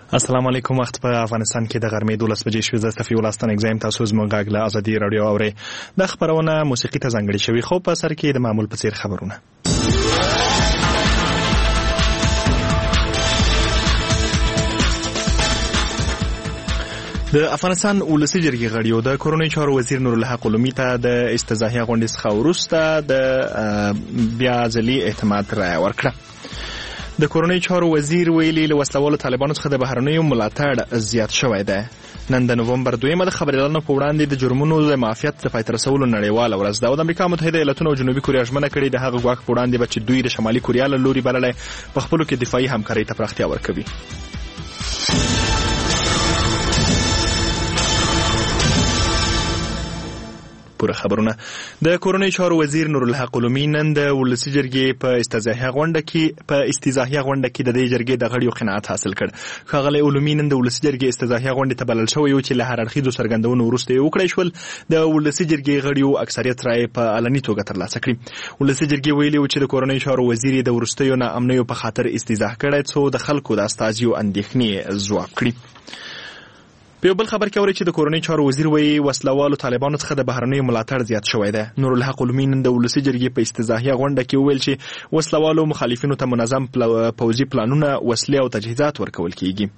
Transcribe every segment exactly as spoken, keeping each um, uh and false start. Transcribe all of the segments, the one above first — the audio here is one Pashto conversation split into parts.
السلام علیکم. وخت په افغانستان کې د غرمې دولس بجې شوې. زه صفي ولستان اگزایم تاسو زموږ غږ له ازادي رادیو اورئ. د خبرونه موسیقي ته ځانګړې شوې، خو په سر کې د معمول په څیر خبرونه. د افغانستان ولسي جرګې غړیو د کورنۍ چارو وزیر نورالحق علومي ته د استزاحیه غونډې څخه وروسته د بیا ځلي اعتماد رایه ورکړه. د کورنۍ چارو وزیر ویلي له وسلوالو طالبانو څخه د بهرنیو ملاتړ زیات شوی دی. نن د نومبر دویمه د خبري اعلان په وړاندې د جرمونو د معافیت د پای ته رسولو نړیواله ورځ ده او د امریکا متحده ایالاتونو او جنوبي کوریا ژمنه کړې د هغه ګواښ په وړاندې به چې دوی د شمالي کوریا له لوري بللی په خپلو کې دفاعي همکارۍ ته پراختیا ورکوي. پوره خبرونه. د کورنۍ چارو وزیر نورالحق علومي نن د ولسي جرګې په استزاحیه غونډه کې په استزاحیه غونډه کې د دې جرګې د غړیو قناعت حاصل کړ. ښاغلی علومي نن د ولسي جرګې استزاحیه غونډې ته بلل شوی و چې له هر اړخیزو څرګندونو وروسته یې وکړی شول. د ولسي جرګې غړیو اکثریت رایې په علني توګه ترلاسه کړي. ولسي جرګې ویلي و چې د کورنۍ چارو وزیر د وروستیو ناامنیو په خاطر استزاح کړی څو د خلکو د استازیو اندېښنې ځواب کړي. په یو بل خبر کې اوري چې د کورنۍ چارو وزیر وایي وسلوالو طالبانو څخه د بهرنیو ملاتړ زیات شوی دی. نورالحق علومي نن د ولسي جرګې په استزاحیه غونډه کې وویل چې وسلوالو مخالفینو ته منظم پوځي پلانونه، وسلې او تجهیزات ورکول کیږي.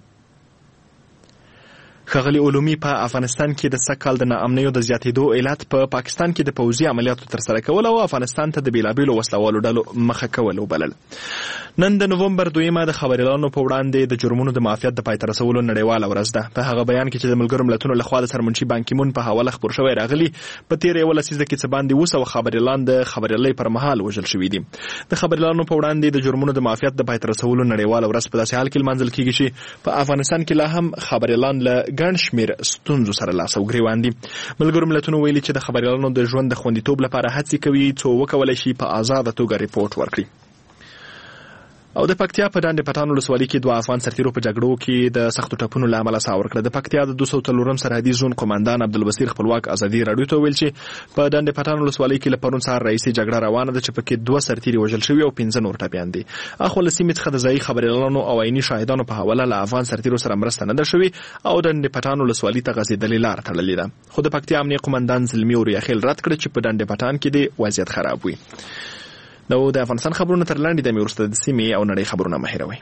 ښاغلي علومي په افغانستان کې د سږ کال د ناامنیو د زیاتېدو علت په پا پاکستان کې د پوځي عملیاتو ترسره کول او افغانستان ته د بېلابېلو وسلوالو ډلو مخه کول وبلل. نن د نومبر دویمه د خبري اعلانو په وړاندې د جرمونو د معافیت د پای ته رسولو نړیواله ورځ ده. په هغه بیان کې چې د ملګرو ملتونو لخوا د سرمنشي بان کی مون په حواله خپور شوی راغلی، په تېره یوه لسیزه کې څه باندې اووه سوه خبري اعلان د خبریالۍ پر مهال وژل شوي دي. د خبري اعلانو په وړاندې د جرمونو د معافیت د پای ته رسولو نړیواله ورځ په داسې حال کې لمانځل کیږي چې په افغانستان کې لا هم خبري اعلان له ګڼ شمېر ستونزو سره لاس او ګریوان دي. ملګرو ملتونو ویلي چې د خبري اعلانونو د ژوند د خوندیتوب لپاره هڅې کوي څو وکولی شي په آزاده توګه ریپورټ ورکړي. او د پکتیا په ډنډ پټان ولسوالۍ کې دوه افغان سرتیرو په جګړو کې د سختو ټپونو له امله ساه ورکړه. د پکتیا د دوه سوه څلورم سرحدي زون قومندان عبدالبصیر خپلواک ازادي راډیو ته ویل چې په ډنډ پټان ولسوالۍ کې له پرون سهار راهیسې جګړه روانه ده چې پکې دوه سرتیري وژل شوي او پنځه نور ټپیان دي. اخو له سیمې څخه د ځایي خبریالانو او عیني شاهدانو په حواله له افغان سرتیرو سره مرسته نه ده شوې او ډنډ پټان ولسوالۍ ته غځېدلې لار تړلې ده. خو د پکتیا امنیه قومندان زلمي اوریاخیل رد کړ چې په ډنډ پټان کې د وضعیت خراب وي. نو د افغانستان خبرونه تر لاندې د مې وروسته د سیمې او نړۍ خبرونه مه هېروئ.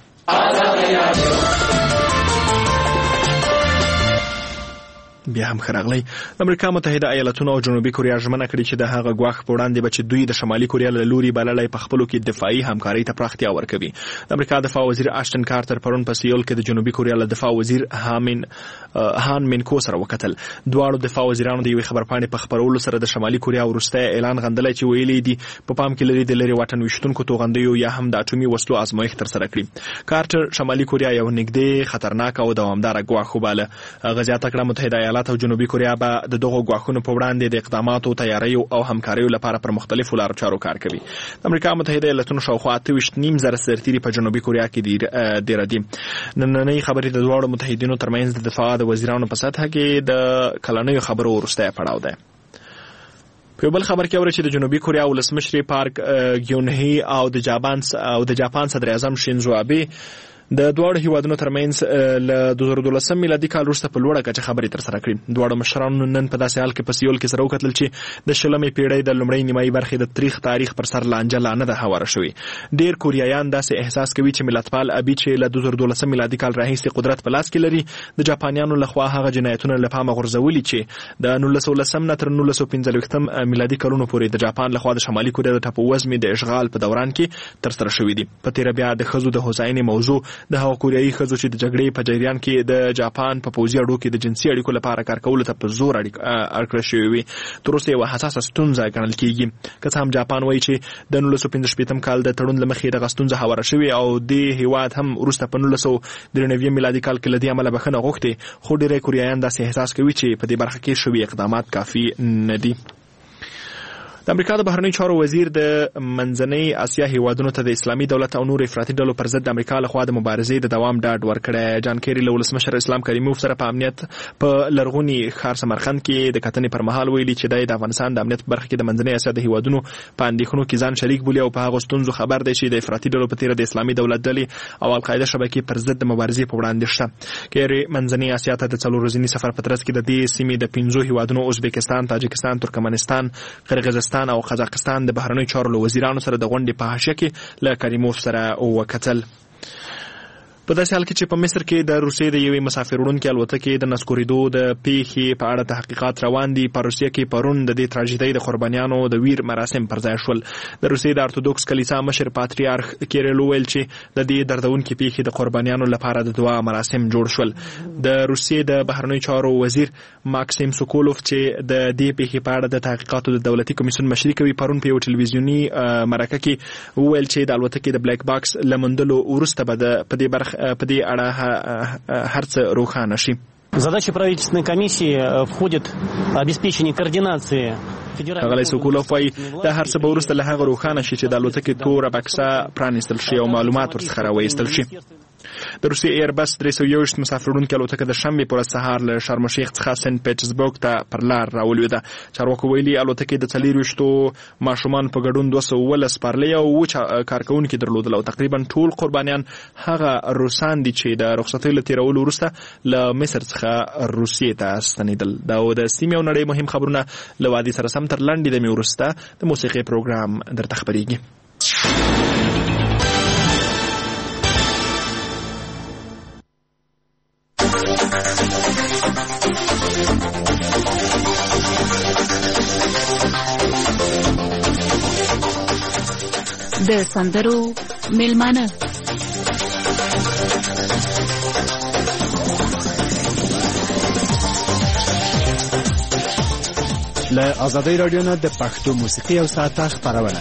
بیا هم ښه راغلی. د امریکا متحده ایالاتونو او جنوبي کوریا ژمنه کړې چې د هغه ګواښ په وړاندې به چې دوی د شمالي کوریا له لوري بللی په خپلو کې دفاعي همکارۍ ته پراختیا ورکوي. د امریکا دفاع وزیر اشټن کارتر پرون په سیول کې د جنوبي کوریا له دفاع وزیر هامین هان مینکو سره وکتل. دواړو دفاع وزیرانو د یوې خبرپاڼې په خپرولو سره د شمالي کوریا وروستی اعلان غندلی چې ویلي دي په پام کې لري د لرې واټن ویشتونکو توغندیو یا هم د اټومي وسلو ازمایښت ترسره کړي. کارتر شمالي کوریا یو نږدې خطرناک او دوامداره ګواښ وباله. هغه زیاته کړه متحده ایالات او جنوبي کوریا به د دغو ګواښونو په وړاندې د اقداماتو، تیاریو او همکاریو لپاره پر مختلفو لارو چارو کار کوي. د امریکا متحده ایالاتونو شاوخوا اته ویشت نیم زره سرتیري په جنوبي کوریا کې ډېره دي. نننۍ خبرې د دواړو متحدینو ترمنځ د دفاع د وزیرانو په سطحه کې د کلنیو خبرو وروستی پړاو دی. په یو بل خبر کې اوري چې د جنوبي کوریا ولسمشر پارک ګیون هی او د جاپان او د جاپان صدر اعظم شینزو آبه د دواړو هیوادونو ترمنځ له دوه زره دولسم میلادي کال وروسته په لوړه کچه خبرې ترسره کړې. دواړو مشرانو نن په داسې حال کې په سیول کې سره وکتل چې د شلمې پیړۍ د لومړۍ نیمایي برخې د تاریخ تاریخ پر سر لانجه لا نه ده هواره شوې. ډېر کوریایان داسې احساس کوي چې ملتپال ابي چې له دوه زره دولسم میلادي کال راهیسې قدرت په لاس کې لري د جاپانیانو لخوا هغه جنایتونه له پامه غورځولي چې د نولس سوه لسم نه تر نولس سوه پنځلوېښتم میلادي کلونو پورې د جاپان لخوا د شمالي کوریا د ټاپووزمې د اشغال په دوران کې ترسره شوي دي. په تېره بیا د ښځو د هوساینې موضوع د هغو کوریایي ښځو چې د جګړې په جریان کې د جاپان په پوځي اډو کې د جنسي اړیکو لپاره کار کولو ته په زور اړکړه شوې وي تر اوسه یوه حساسه ستونزه ګڼل کېږي. که څه هم جاپان وایي چې د نولس سوه پنځه شپېتم کال د تړون له مخې دغه ستونزه هواره شوې او دې هېواد هم وروسته په نولس سوه درې نوي میلادي کال کې له دې امله بښنه غوښتې، خو ډېری کوریایان داسې احساس کوي چې په دې برخه کې شوي اقدامات کافي نه دي. د امریکا د بهرنیو چارو وزیر د منځنۍ اسیا هیوادونو ته د اسلامي دولت او نور افراطي ډلو پر ضد د امریکا لخوا د مبارزې د دوام ډاډ ورکړی. جان کیری له ولسمشر اسلام کریموف سره په امنیت په لرغوني ښار سمرقند کې د کتنې پر مهال ویلي چې د افغانستان د امنیت په برخه کې د منځنۍ اسیا د هیوادونو په اندېښنو کې ځان شریک بولي او په هغه ستونزو خبر دی چې د افراطي ډلو په تیره د اسلامي دولت ډلې او القاعده شبکې پر ضد د مبارزې په وړاندې شته. کیری منځنۍ اسیا ته د څلور ورځني سفر په ترڅ کې د دې سیمې د پنځو هیوادونو ازبکستان، تاجکستان، ترکمنستان، قرغیزستان او قزاقستان د بهرنیو چارو له وزیرانو سره د غونډې په حاشیه کې له کریموف سره وکتل. په داسې حال کې چې په مصر کې د روسیې د یوې مسافر وړونکې الوتکې د نسکورېدو د پیښې په اړه تحقیقات روان دي. په روسیه کې پرون د دې تراژیدۍ د قربانیانو د ویر مراسم پر ځای شول. د روسیې د ارتودوکس کلیسا مشر پاتریارخ کیریل ویل چې د دې دردونکې پیښې د قربانیانو لپاره د دعا مراسم جوړ شول. د روسیې د بهرنیو چارو وزیر ماکسیم سوکولوف چې د دې پیښې په اړه د تحقیقاتو د دولتي کمیسیون مشري کوي پرون په یو ټلویزیوني مرکه کې ویل چې د الوتکې د بلیک باکس لمندلو وروسته به د په دې برخه په دې اړه هر څه روښانه شي. Задача правительственной комиссии входит обеспечение координации. هغه سوکولوف وايي د هر څه به وروسته له هغه روښانه شي چې د الوتکې توره بکسه پرانیستل شي او معلومات ورڅخه راوایستل شي. د روسیې ایربس درې سوه یوویشت مسافر وړونکې الوتکه د شنبې پر ورځ سهار له شرم الشیخ څخه سنت پیټرزبورګ ته پر لار راولوېده. چارواکو ویلي الوتکې د څلېرویشتو ماشومانو په ګډون دوه سوه اوولس سپارلۍ او اووه کارکوونکي درلودل او تقریبا ټول قربانیان هغه روسان دي چې د رخصتۍ له تېرولو وروسته له مصر څخه روسیې ته ستنېدل. دا و د سیمې او نړۍ مهم خبرونه له وادي سره سم تر لنډې دمې وروسته د موسیقۍ پروګرام درته خپرېږي. د سندرو میلمانه له آزادۍ راډیو نه د پښتو موسیقي او ساعته خپرونه.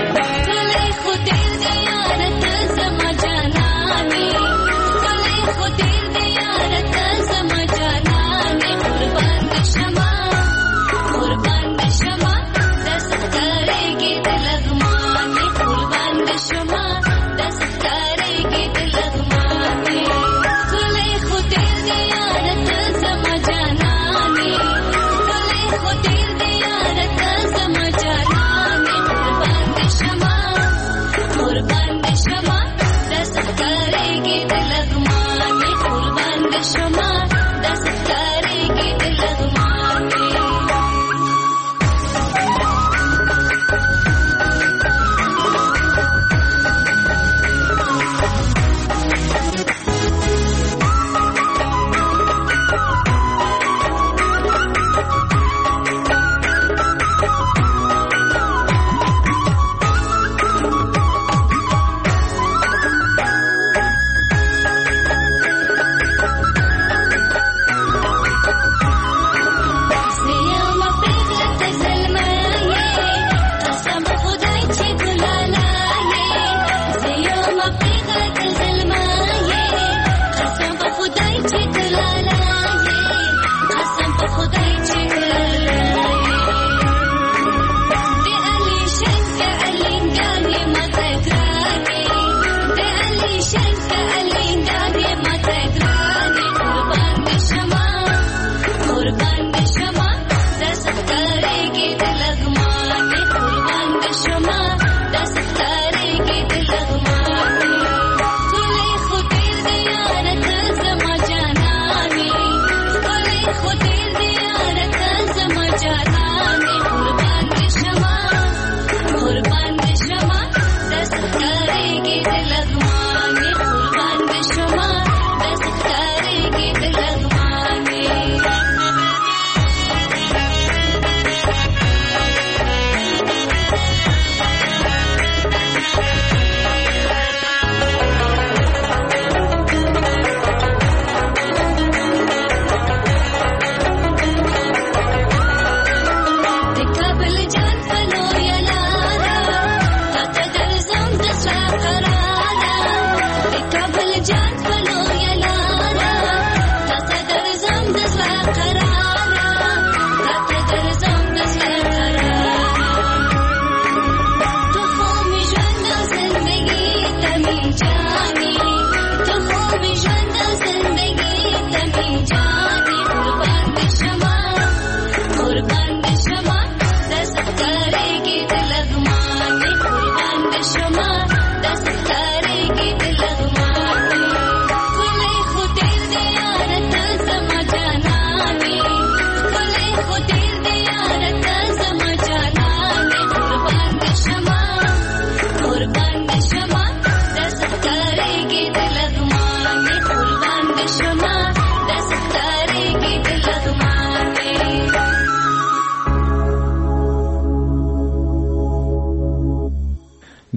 خود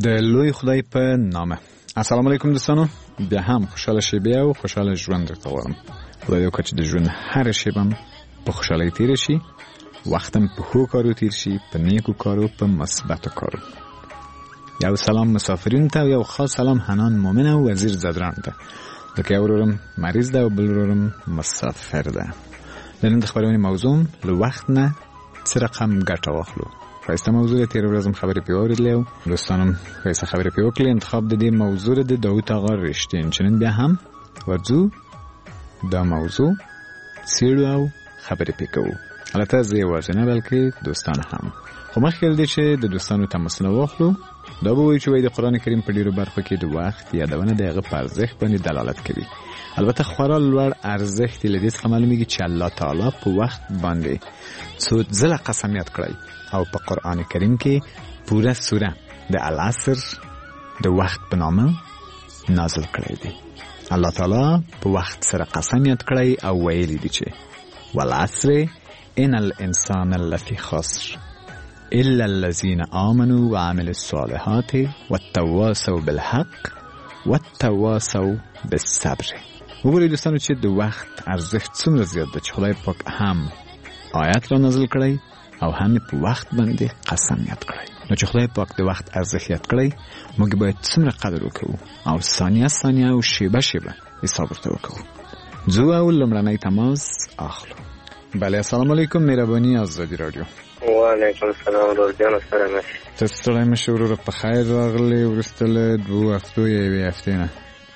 د لوی خدای په نامه. السلام علیکم دوستانو، بیا هم خوشاله شیبه او خوشاله ژوند درته غواړم. خدای وکړي چې د ژوند هر شیبه په خوشالۍ تیر شي، وختم په ښو کارو تیر شي، په نیکو کارو، په مثبتو کارو. یو سلام مسافرین ته، یو خاص سلام حنان مومن او وزیر زدران ته. لکه یو ورورم مریض ده او بل ورورم مسافر ده. نن د خبرونې موضوع له وخت نه څه رقم ګټه واخلو. خاصه موضوع تیر ورځم خبرې په اوریدلو دوستانم، خاصه خبرې په وکړې. انتخاب د دې موضوع د داوود آقا رښتین چنن بیا هم ورځو دا موضوع سیړو او خبرې پکو. البته زه یوازې نه بلکې دوستان هم. خو مخکې دې چې د دوستانو تماس نه واخلو، دا به وایي چې وایي د قرآن کریم په ډیرو برخو کې د وخت یادونه د هغه په ارزښت باندې دلالت کوي. البته خورا لوړ ارزښت له دې څخه معلومیږي چې الله تعالی په وخت باندې څو ځله قسمیت کړی او په قرآن کریم کې پوره سوره د العصر د وخت په نامه نازل کړی دی. الله تعالی په وخت سره قسمیت کړی او ویلي دی چې والعصر ان الانسان لفی خسر الا الذين آمنوا وعملوا الصالحات والتواصوا بالحق والتواصوا بالصبر. وګورئ دوستانو چې د وخت ارزښت څومره زیات دی چې خدای پاک هم آیات را نازل کړی او هم په وخت باندې قسمیت کړی. نو چې خدای پاک د وخت ارزښت یاد کړی، موږ باید څومره قدر وکړو او ثانیه ثانیه او شیبه شیبه حساب ورته وکړو. ځو او لومړنی تماس اخلو. بله، السلام علیکم، مهرباني آزادي رادیو. وعلیکم السلام ورور جان، سره مشه. تاسو ستړی مشه وروره، په خیر راغلی وروسته له دوه هفتو یا یوې هفتې نه؟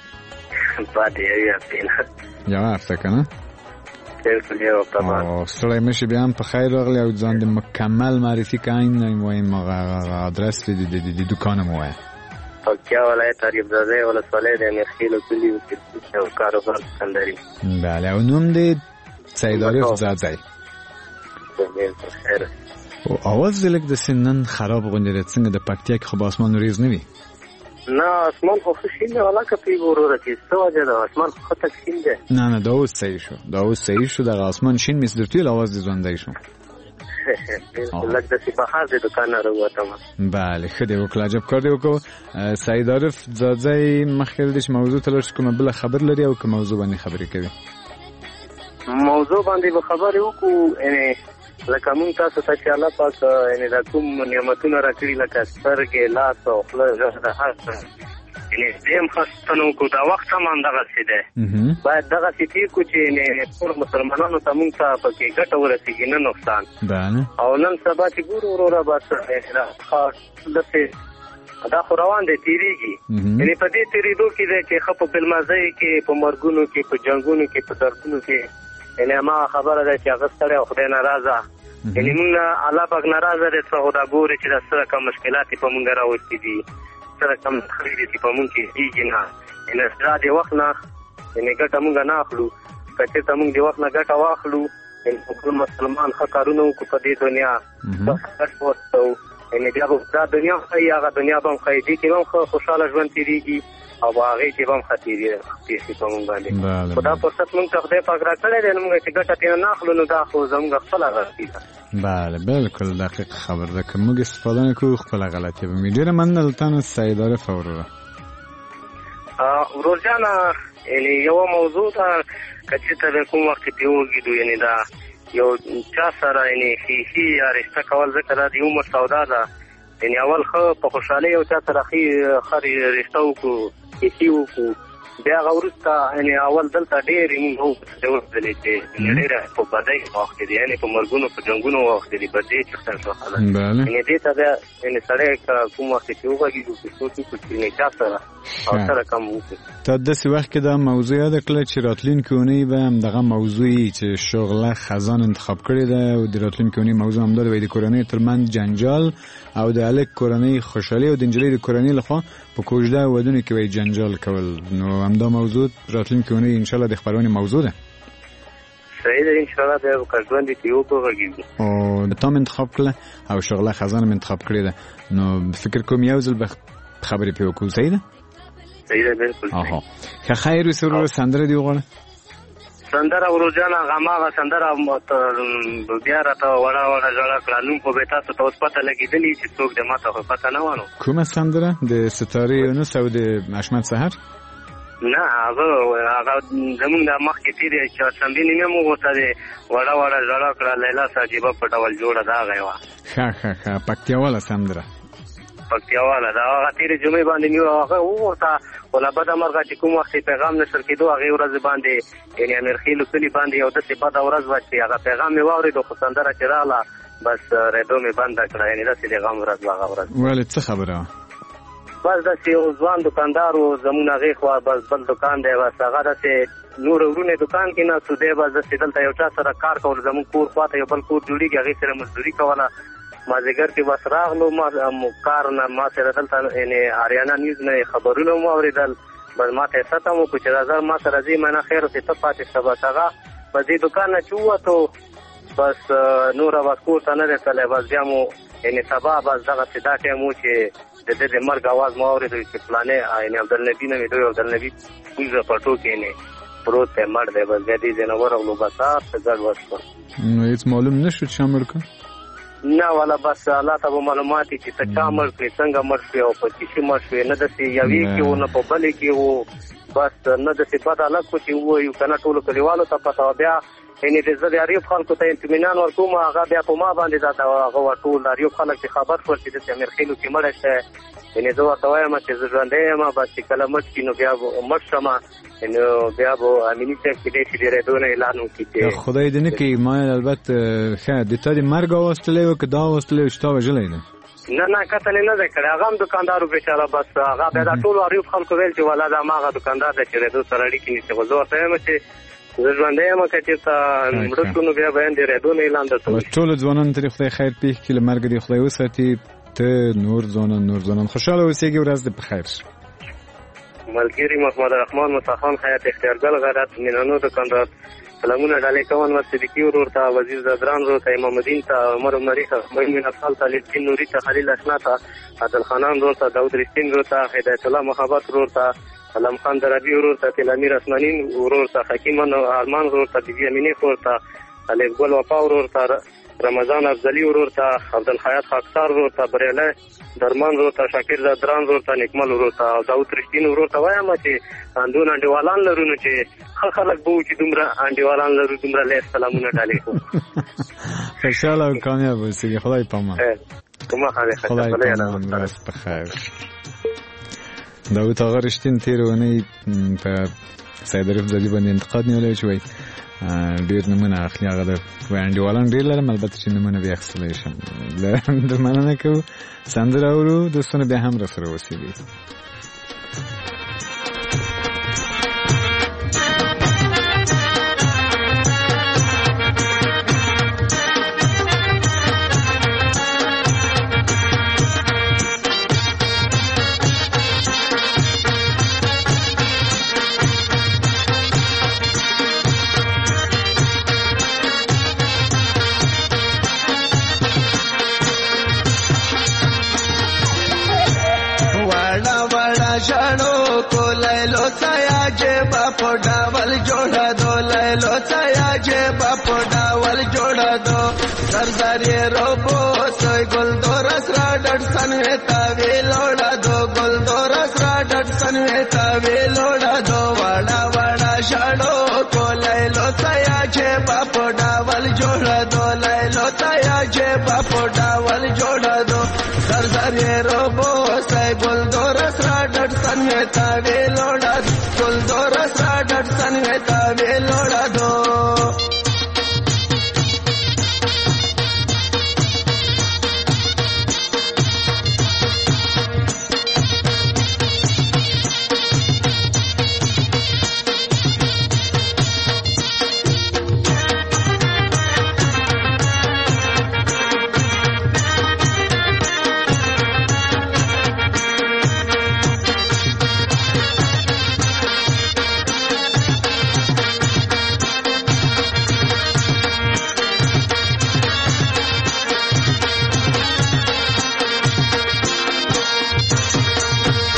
بعد یوې هفتې نه. یوه هفته که نه؟ بالکل یو هفته بعد. او ستړی مشه، بیا هم په خیر راغلی او ځان د مکمل معرفي که این وایم آدرس د دوکان مو وایه. پکتیا ولایت اریب زاده ولسوالۍ د میرخیلو کلي او کاروبار سکندري. بله، او نوم دی سید عارف زاده. خیر. او آواز لږ د سنن خراب غوندې دی. څنګه د پکتیا کې خو به اسمان وریځ نه وي؟ نه، اسمان خو ښه شین دی ولاکه پرې وروره چې څه وجه ده، اسمان خو ښه تک شین دی. نه نه، دا اوس صحیح شو، دا اوس صحیح شو. دغه اسمان شین مې در ټول اواز دې ژوندی شو. لږ داسې بهر د دوکان نه راووتم. بله، ښه دی وکړه، عجب کار دی وکړو. سید عارف زاده مخکې دی چې موضوع ته لاړ شو، کومه بله خبر لري او که موضوع باندې خبرې کوي؟ موضوع باندې به خبرې وکړو. یعنې لکه مونږ تاسو ته چې الله پاک یعنې دا کوم نعمتونه راکړي لکه سترګې، لاس او خوله، غږ د هر څه، یعنې دې هم خاصتنه وکړو. دا وخت هم همدغسې دی، باید دغسې تېر کړو چې یعنې ټول مسلمانانو ته مونږ ته پکې ګټه ورسېږي، نه نقصان. او نن سبا چې ګورو وروره بس داسې دا خو روان دی، تېرېږي. یعنې په دې تېرېدو کې دی چې ښه په فلمازۍ کې، په مرګونو کې، په جنګونو کې، په دردونو کې، یعنې هماغه خبره ده چې هغه ستړی او خدای ناراضه. یعنې مونږ نه الله پاک ناراضه دی، څه خو دا ګوري چې دا څه رقم مشکلات یې په مونږ راوستي دي، څه رقم خبرې چې په مونږ کې کېږي. نه، یعنې دا د وخت نه یعنې ګټه مونږ نه اخلو. که چېرته مونږ د وخت نه ګټه واخلو، یعنې ټول مسلمان ښه کارونه وکړو په دې دنیا، ګټ وستو، یعنې بیا به دا دنیا ښایي، هغه دنیا به هم ښایي، دې کې به هم ښه خوشحاله ژوند تېرېږي او هغې کې به هم ښه تېر شي په مونږ باندې. خو دا فرصت مونږ ته خدای پاک را کړی دی، نو مونږ چې ګټه ترېنه نه اخلو، نو دا خو زمونږ خپله غلطي ده. بله، بالکل دقیق خبر ده. که موږ استفاده نه کوو، خپله غلطي به وي. ډېره مننه له تا نه سید عارف وروره. ورور جانه، یعنې یوه موضوع ده، که چېرته د کوم وخت کې پرې وږدو، یعنې دا یو چا سره یعنې ښیښي یا رشته کول، ځکه دا د عمر سودا ده. یعنې اول ښه په خوشحالۍ یو چا سره ښه رشته وکړو، ښیښي وکړو، بیا هغه وروسته یعنې اول دلته ډېرې مونږ وکړلې چې ډېره په بدۍ واوښتې دي، یعنې په مرګونو په جنګونو واوښتې دي، بدۍ چښتن شو خلک. یعنې دې ته بیا یعنې سړی که کوم وخت چې وغږېږو، چې څوک وکړو چې یعنې چا سره او سره کم وکړو. تا داسې وخت کې دا موضوع یاده کړه چې راتلونکې اونۍ به همدغه موضوع یي چې شغله خزان انتخاب کړې ده او د راتلونکې اونۍ موضوع همدا ده، د کورنۍ ترمنځ جنجال او د هلک کورنۍ خوشحالي او د نجلۍ د کورنۍ لخوا په کوژده ودونو کې وایي جنجال کول. نو همدا موضوع راتلونکې اونۍ انشاءالله د خپرونې موضوع ده. صحیح ده، انشاءالله بیا به که ژوند یې کې وغږېږو. او د تا م انتخاب کړله او شغله خزان م انتخاب کړې ده، نو فکر کوم یو ځل به خبرې پرې وکړو. صحیح ده؟ صحیح ده، بالکل. ښه خیر اوسې وروره، سندره دې وغواړه. سندره ورجانه غماغه سندره بیا راته وړه وړه ژړه کړه نوم خو به تاسو ته اوس پته لګېدلي چې څوک د ما ته خو پته نه وه نو کومه سندره د ستارې یونس او د احمد سحر نه هغه هغه زمونږ د مخکې تېرې چهارشنبې نیمې مو ورته د وړه وړه ژړه کړه لیلا صاحبه په ډول جوړه د هغه یې وه ښه ښه ښه پکتیاواله سندره پکتیاواله د هغه تېرې جمعې باندې مې هغه وورته خو له بده مرغه چې کوم وخت یې پیغام نشر کېدو هغې ورځې باندې یعنې امیرخېلو کلي باندې یو داسې بده ورځ وه چې هغه پیغام مې واورېدو خو سندره چې راغله بس ریډیو مې بنده کړه یعنې داسې د غم ورځ وه هغه ورځ ولې څه خبره وه بس داسې یو ځوان دوکاندار و زمونږ هغې خوا بس بل دوکان دی بس هغه داسې نور ورونه دوکان کې ناست و دی بس داسې دلته یو چا سره کار کول زمونږ کور خواته یو بل کور جوړېږي هغې سره مزدوري کوله مازدیګر کې بس راغلو ما کار نه ما سره دلته یعنې اریانا نیوز نه خبرونه مو اورېدل بس ما ته یې سطح مو کړو چې راځه ما سره ځې منه خیر اوسې ته پاتې شه بس هغه بس دې دوکان نه چې ووتو بس نوره بس کور ته نه دی تللی بس بیا مو یعنې سبا بس دغسې دا ټایم و چې د دې د مرګ اواز مو اورېدو چې فلانې یعنې عبدالنبي نه مې دوی عبدالنبي پوزه پټو کې یعنې پروت دی مړ دی بس بیا دې ځای نه ورغلو بس هر څه ګډوډ شول نو هېڅ معلوم نه شو چې چا مړ کړ نه والا بس الله ته به معلومات چې ته چا مړ کړې څنګه مړ شوې او په څه شي مړ شوې نه داسې یوې کې و نه په بلې کې و بس نه داسې بد هلک و چې ووایو که نه ټولو کلیوالو ته پته وه بیا یعنې د زه د اریوب خلکو ته اطمینان ورکوم هغه بیا په ما باندې دا هغه وه ټول د اریوب خلک چې خبر شول چې داسې امیرخېلو کې مړی شی یعنې زه ورته وایم چې زه ژوندی یم بس چې کله مړ شي نو بیا به مړ شم نو بیا به امیني صاحب کېدی شي د ریډیو نه اعلان وکړي چې خدای دې نه کړي ما البته ښه د تا د مرګ اواز تللی و که دا اواز تللی و چې تا وژلی دی نه نه کته نه دی کړی هغه هم دوکاندارو بېچاره بس هغه بیا دا ټولو اریوب خلکو ویل چې والا دا هماغه دوکاندار دی چې ریډیو سره اړیکې نیسي خو زه ورته وایم چې زه ژوندی یم که چېرته مړه شو نو بیا به هم د ریډیو نه اعلان درته وشي ټولو ځوانانو ته دې خدای خیر پېښ کړي له مرګه دې خدای وساتي ته نور ځوانان نور ځوانان خوشحاله اوسېږي ورځ دې په خیر شي ملګري محمد رحمان مصطفی خیاط اختیارګل غیرت مینانو دوکاندار سلامونه ډالۍ کوم نور صدیقي ورور ته وزیر زدران ورور ته امام الدین ته عمر عمري ته مؤمن افضل ته لطفي نوري ته خلیل اشنا ته عادل خانان ورور ته داود رښتین ورور ته هدایت الله محبت ورور ته علم خان دربي ورور ته تل امیر اسمانین ورور ته حکیم ارمان ورور ته بیبي امینه ورور ته الف ګل وفا ورور ته رمضان افضلی ورور ته عبدالحیات خاکسار ورور ته بریالی درمان ورور ته شاکر زدران ورور ته نیکمل ورور ته داود رښتین ورور ته وایم چې اندون انډیوالان لرو نو چې ښه خلک به وو چې دومره انډیوالان لرو دومره لږ سلامونه ډالۍ کوو خوشحاله او کامیاب اوسېږي خدای په امان خدای په امان ورځ په خیر داود آقا رښتین تېره اونۍ په سید عارف ځلي باندې انتقاد نیولی چې وایي ډېر نومونه اخلي هغه د انډیوالان ډېر لرم البته چې نومونه بیا اخیستلی شم د مننه کوو سندره اورو دوستانو بیا هم راسره اوسېږئ شانو کو لیلو سایا جے باپو ڈاول جوڑا دو لیلو سایا جے باپو ڈاول جوڑا دو سرداری روبو سوئی گل دو رسرا ڈٹ سنویتا وی لوڑا دو گل دو رسرا ڈٹ سنویتا وی لوڑا دو واڑا واڑا شانو کو لیلو سایا جے باپو ڈاول جوڑا دو لیلو سایا جے باپو ڈاول جوڑا دو سرداری روبو سوئی گل دو رسرا ڈٹ سنویتا وی لوڑا گل دو رسرا ڈٹ سنویتا وی لوڑا دو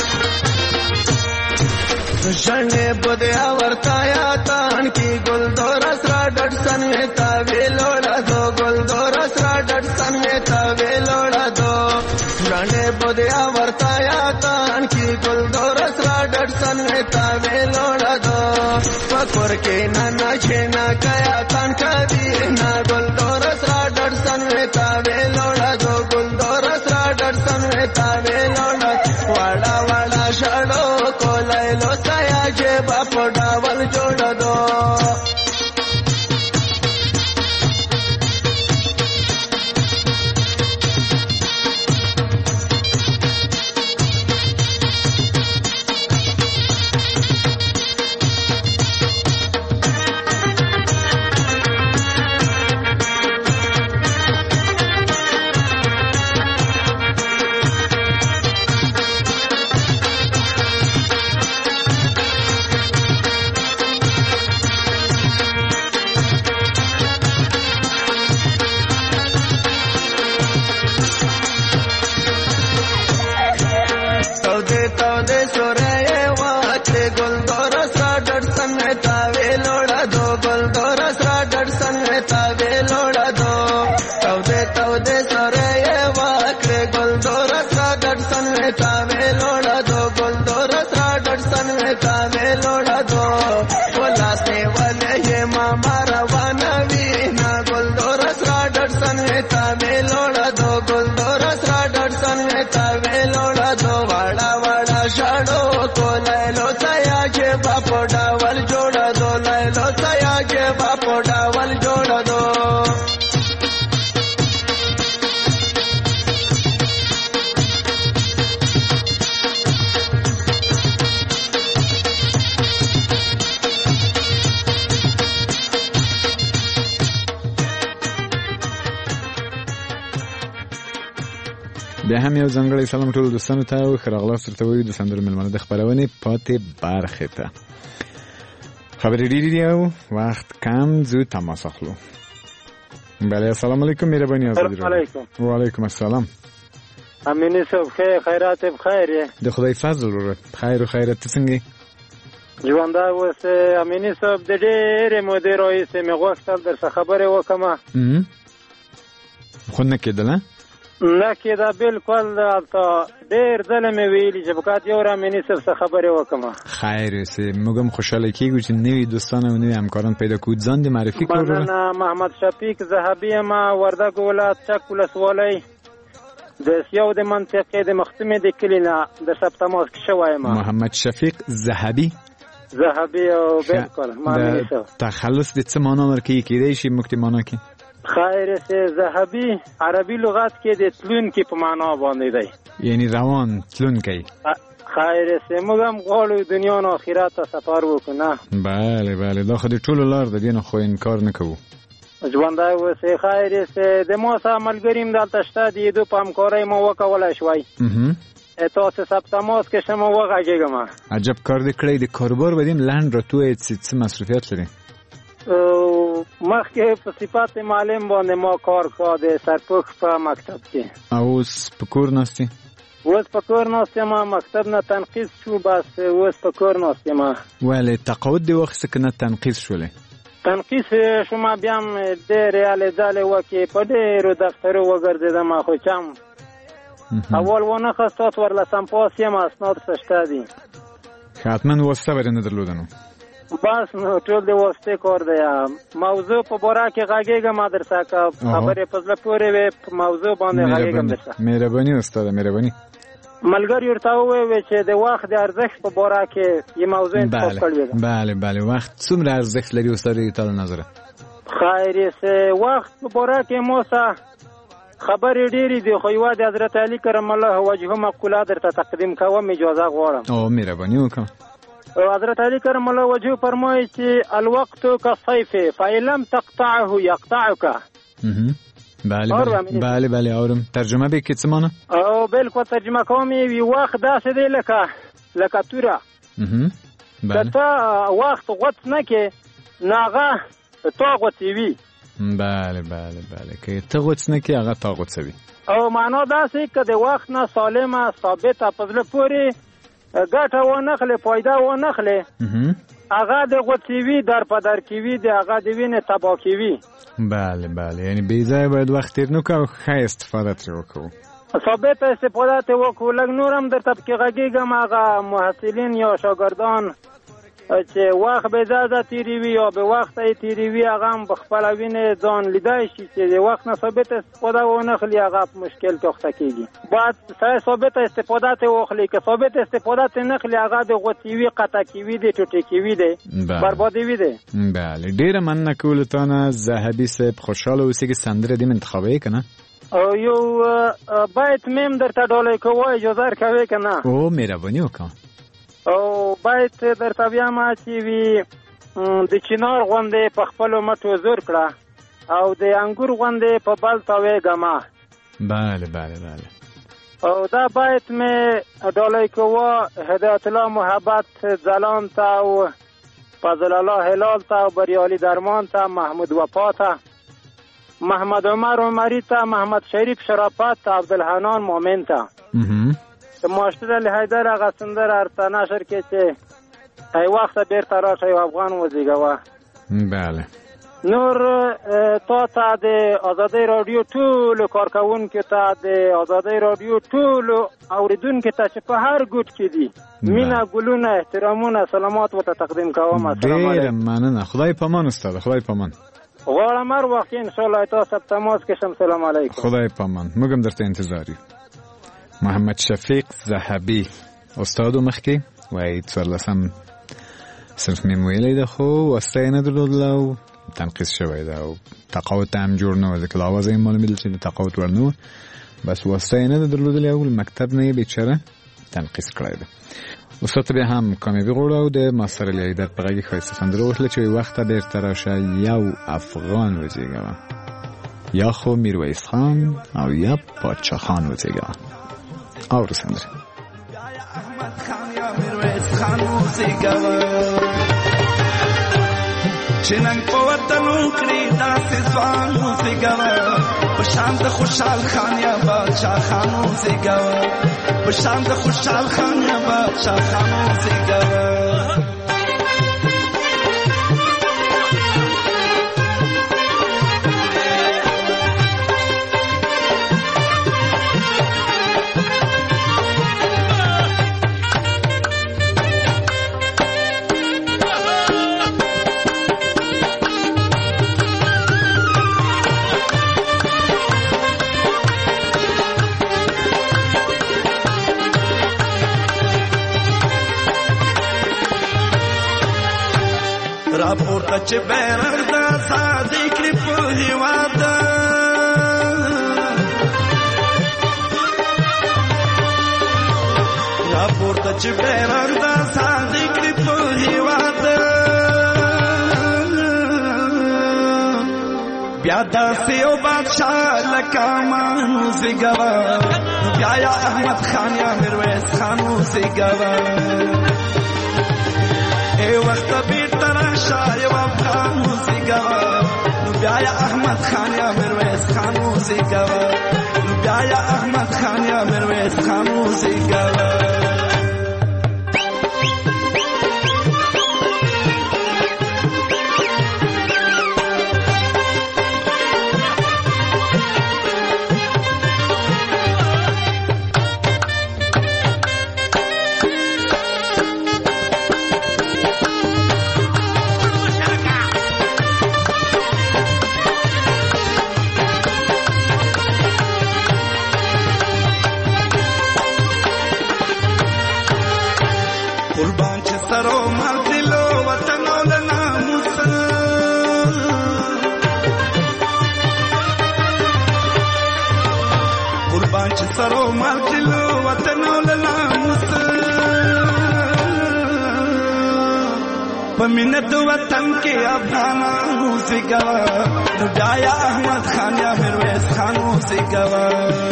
शने बुदया वर्ताया तान की गुल दो ژوندې بودیا ورتایا تان کی ګل دورس را ډټسن تا ویلوړه دو پکور کې نه نه چینا کیا تان کدی نه ګل دورس را ډټسن تا ویلوړه دو ګل دورس را ډټسن تا ویلوړه واړه واړه شړو کولای لو سیا چې باپ ډاول جوړ دو بیا هم یو ځانګړی سلام ټول دوستانو ته او ښه راغلاست درته وایو د سندرو مېلمانه د خپرونې پاتې برخې ته. خبرې ډېرې دي او وخت کم، زو تماس اخلو. بله السلام علیکم مهرباني آزادي راډیو. وعلیکم السلام. امینی صاحب خیر خیرات بخیر یې؟ د خدای فضل وروره خیر و خیرت. ته څنګه یې؟ ژوندی اوسې امینی صاحب. د ډېرې مودې راهیسې مې غوښتل درڅه خبرې وکړمه خو نه کېدله نه کېده بالکل. هلته ډېر ځله مې ویلي چې فقط یو رامیني صاحب څه خبرې وکړمه. خیر اوسې موږ هم خوشحاله کېږو چې نوي دوستان او نوي همکاران پیدا کړو. ځان دې معرفي کړو. مننه. محمد شفیق ذهبي یم، وردګ ولایت چک ولسوالۍ د سیاو د منطقې د مختمې د کلي نه د ثبت تماس کې شوی یم. محمد شفیق ذهبي ذهبي او بالکل مامني صاحب. تخلص د څه معنا ورکوي؟ کېدای شي موږ ته معنا کې خیر سه ذهبي عربي لغت کې د تلون کې په معنا باندې دی، یعنی روان تلون کوي. خیر سه موږ هم غواړو دنیا او آخرت ته سفر وکړو. بله بله دا خو د ټولو لار د دې نه خو انکار نه کوو. ژوندی اوسې. خیر سه د ما سره ملګري هم دلته شته، د دې په همکارۍ ما وکولی شوی. تاسو ثبت تماس کې شم وغږېږم. عجب کار دې کړی. د کاروبار بدیم لنډ راتوی څه مصروفیت لري؟ مخکې په صفات معلم باندې ما کار کړ د سرپوښ په مکتب کې. او اوس په کور ناست یې؟ اوس په کور ناست یم. مکتب نه تنقیص شو، بس اوس په کور ناست یم. ولې تقاعد دې واخیسته که نه تنقیص شولې؟ تنقیص شوم. بیا هم ډېرې هلې ځلې وکړې، په ډېرو دفترو وګرځېدم، خو چم اول ونه خستات ورلسم پاس یم. اسناد څه شته دي. حتما واسطه برې نه درلوده نو؟ بس نو ټول د واسطې کار دی. موضوع په باره کې غږېږم درته که خبرې په زړه پورې وي په موضوع باندې غږېږم درته. مهرباني استاده مهرباني. ملګري ورته وویل چې د وخت د ارزښت په باره کې یې موضوع انتخاب کړې ده. بله بله. وخت څومره ارزښت لري استاده تعالی نظره؟ خیر سه وخت په باره کې مو سره خبرې ډېرې دي، خو یوه د حضرت علي کرم الله وجهه مقوله درته تقدیم کوم، اجازه غواړم. او مهرباني وکړه. حضرت علي کرم الله وجهه فرمایي چې الوقت كالسيف فإن لم تقطعه يقطعك. بله بله بله اورم. ترجمه به کې څه معنی؟ او بالکل ترجمه کوم وی وخت داسې دی لکه لکه توره. بله که ته وخت غوڅ نه کې ناغه تا غوڅوي. بله بله بله که ته غوڅ نه کې هغه تا غوڅوي. او معنا داسې که د وخت نه سالمه ثابته په زړه پورې ګټه ونخلې فایده ونخلې هغه د غوڅوي در په در کوي، د هغه د وینې تباه کوي. بله بله. یعنی بې ځایه باید وخت تېر نه کړو، ښه استفاده ترې وکړو. ثابت استفاده وکړو. لږ نور هم درته پکې غږېږم، هغه محصلین یا شاګردان چې وخت به زیاده تیروي یا به وخت یې تیروي، هغه هم په خپله وینې ځان لیدای شي چې د وخت نه ثابت استفاده ونه خلي، هغه په مشکل کې اخته کېږي. باید سړی ثابت استفاده ترې واخلي، که ثابت استفاده ترې نه خلي هغه د غوڅېوي، قطع کېوي دی، ټوټې کېوي دی، بربادوي دی. بله، ډېره مننه کولو تا نه ذهبي صاحب. خوشحاله اوسې که سندره دې انتخابوي که نه؟ او یو بیت میم درته ډالۍ کوه، اجازه درکوې که نه؟ او مهرباني وکړه. او بیت درته بیامه چې وي د چنار غوندې په خپلو مټو زور کړه او د انګور غوندې په بل تاویږمه. بله بله بله. او دا بیت مې ډالۍ کوه هدایت الله محبت ځلان ته او فضل الله هلال ته او بریالي درمان ته، محمود وفا ته، محمد عمر عمری ته، محمد شریف شرافت ته، عبدالحنان مومن ته. ماشتر علی حیدر هغه سندره ارته نشر کې چې ای وخت بیرته راشه یو افغان وزیږوه. بله. نور تا ته د آزادۍ راډیو ټولو کارکوونکو ته، د آزادۍ راډیو ټولو اوریدونکو ته چې په هر ګوټ کې دي، مینه، ګلونه، احترامونه، سلامات ورته تقدیم کوم. السلام علیکم. ډېره مننه. خدای پامان استاد، خدای پامان. غواړم هر وخت انشاءالله تاسو ته تماس کشم. سلام علیکم. خدای پامان. موږ هم درته انتظار یو. محمد شفیق ذهبي استادو مخکې وایي څوارلسم صنف مې ویلی ده، خو واسطه یې نه درلودله او تنقیص شوی ده او تقاوت هم جوړ نه و، ځکه له آوازه یې معلومېدل چې د تقاوت وړ نه و، بس واسطه یې نه ده درلودلې او مکتب نه یې بیچاره تنقیص کړی ده. استاد ته بیا هم کامیابي غواړو او د ماسر علی حیدر په غږ کې ښایسته سندره وشله چې وایي وخته بېرته راشه یو افغان وزېږوه، یا خو میرویس خان او یا پادشاه خان وزېږوه. اور سندره احمد خان یا میرویس خان وزېږوه، چې نن په وطن وکړي داسې ځوان وزېږوه، په شان د خوشحال خان یا بادشاه خان وزېږوه، په شان د خوشحال خان یا بادشاه خان وزېږوه. راپورته چې بیرغ د ازادۍ کړي په هېواد، راپورته چې بیرغ د ازادۍ کړي په هېواد، بیا داسې یو بادشاه لکه امان وزېږوه، نو بیا یا احمد خان یا میرویس خان وزېږوه. ای وخت بیرته راشه یو افغان وزېږوه، نو بیا یا احمد خان یا میرویس خان وزېږوه، نو بیا یا احمد خان یا میرویس خان وزېږوه. قربان چې سرو مالتلو وطن او ناموس، قربان چې سرو مالتلو وطن او ناموس، په مینت وطن کې افغانان وزېږوه، نو بیا یا احمد خان یا میرویس خان وزېږوه.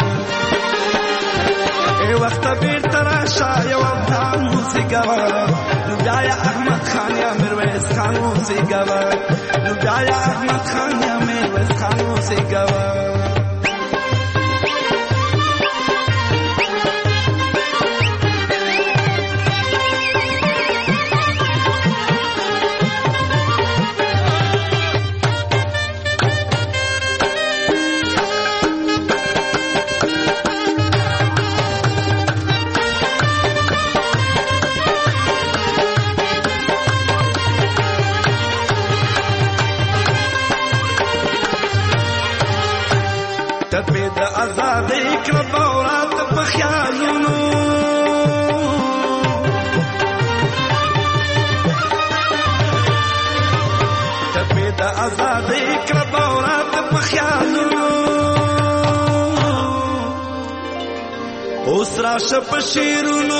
ای وخت بیرته راشه یو افغان وزېږوه، نو بیا یا احمد خان یا میرویس خان وزېږوه، نو بیا یا احمد خان یا میرویس خان وزېږوه. اوس راشه په شیرونو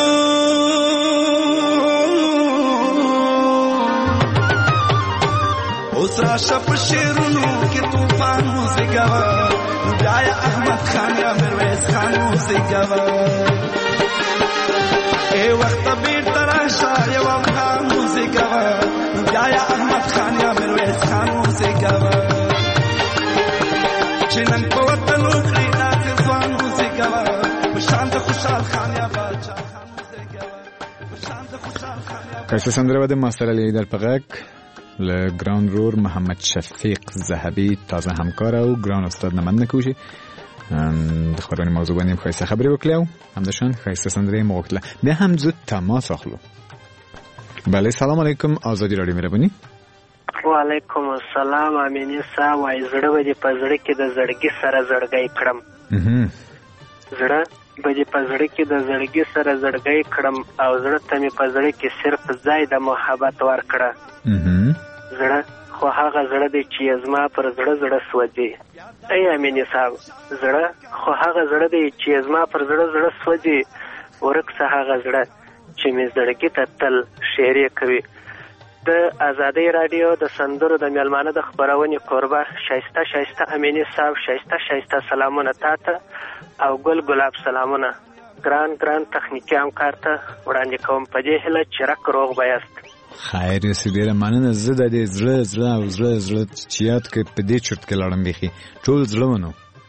اوس راشه په شیرونو کې طوفان موسیقا بیا یا احمد خان یا میرویس خان موسیقا ای وخت بیرته راشه یو افغان موسیقا بیا یا احمد خان یا میرویس خان موسیقا چې نن په وطن وکړي داسې ځوان موسیقا شان د خوشحال خان یا باچا خان موسیقا شان د خوشحال خان یا کایسته سندره و د ماستر علی در پغک ل گراوند رور محمد شفیق زهبی تازه همکار او گراوند استاد نمند نکوشی د خبرونی موضوع باندې خایسته خبرې وکړو همداشان خایسته سندره موکله به هم زود تماس اخلو. بله سلام علیکم آزادی رادیو مهربانی. وعلیکم السلام امینی صاحب وای زړه به دې په زړه کې د زړګي سره زړګي کړم زړه به دې په زړه کې د زړګي سره زړګي کړم او زړه ته مې په زړه کې صرف ځای د محبت ورکړه زړه خو هغه زړه دی چې زما پر زړه زړه سوځي ای امینی صاحب زړه خو هغه زړه دی چې زما پر زړه زړه سوځي ورک څه هغه زړه چې مې زړګي ته تل شعرې کوي. د آزادۍ رادیو د سندرو د میلمانه د خبرونې کوربه شایسته شایسته امینی صاحب شایسته شایسته سلامونه تاته او ګل ګلاب سلامونه ګران ګران تخنیکي همکار ته وړاندې کوم په دې هیله چې رک روغ به یاست. خیر یوسې ډېره مننه. زه د دې زړه زړه او زړه زړه چې یاد کړې په دې چرت کې لاړم بیخي ټول زړه ونو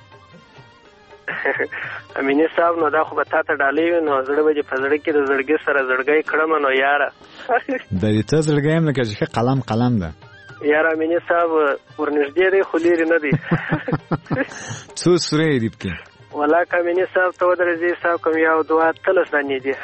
امینی صاحب نو دا خو به تا ته ډالۍ وي نو زړه به دې په زړه کې د زړګي سره زړګی کړم نو یاره د دې ته زړګی یم لکه چې قلم قلم ده یاره امینی صاحب ورنږدې دی خو لرې نه دی څو سورې یې دي پکې والله که امیني صاحب ته ودرېږي حساب کوم یو دوه اتلس دانې دي.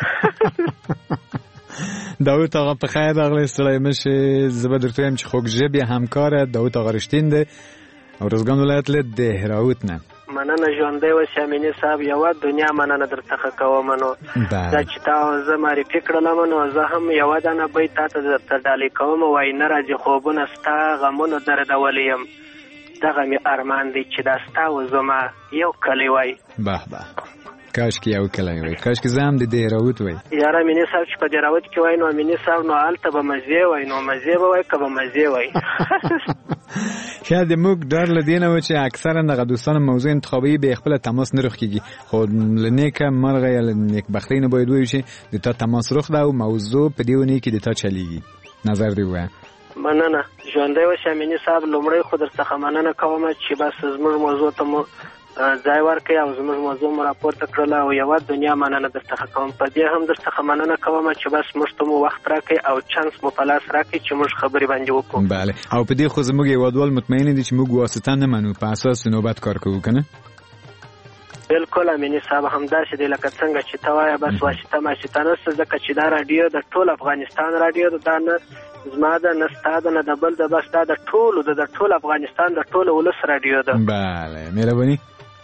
داود آقا په خیر راغلی ستړی مشې. زه به درته وایم چې خوږژبې همکاره داود آقا رښتین دی ارزګان ولایت له دهراوت نه. مننه ژوندی اوسې امیني صاحب یوه دنیا مننه درڅخه کوم نو دا چې تا زه معرفي کړلم نو زه هم یوه دانه بیت تا ته درته ډالۍ کوم وایي نه راځي خوبونه ستا غمونو دردولی یم دغه مې ارمان دی چې دا ستا و زما یو کلی وای. به به کاشکې یو کلی وای کاشکې زه هم د دهراوت وای. یاره امیني صاحب چې په دهراوت کې وای نو امیني صاحب نو هلته به مزې وای نو مزې به وای که به مزې وای. شاید موږ ډر له دې نه و چې اکثرا دغه دوستان موضوع انتخابي به خپله تماس نه رخ کېږي خو له نیکه مرغه یا له نیکبختۍ نه باید ووایو چې د تا تماس رخ ده او موضوع په دې ونې کې د تا چلیږي. نظر دې ووایه. مننه ژوندی اوسې امیني صاحب لومړی خو درڅخه مننه کوم چې بس زموږ موضوع ته مو ځای ورکړئ او زموږ موضوع مو راپورته کړله او یوه دنیا مننه درڅخه کوم. په دې هم درڅخه مننه کوم چې بس موږ ته مو وخت راکړئ او چانس مو په لاس راکړئ چې موږ خبرې باندې وکړو. بله او په دې خو زموږ هېوادوال مطمئن دي چې موږ واسطه نه منو په اساس نوبت کار کوو که نه؟ بالکل امیني صاحب همداسې دی لکه څنګه چې ته وایه بس واسطه ماسطه نشته ځکه چې دا راډیو د ټول افغانستان راډیو ده دا نه زما ده نه ستا ده نه د بل ده بس دا د ټولو ده د ټول افغانستان د ټول ولس راډیو ده. بله مهرباني.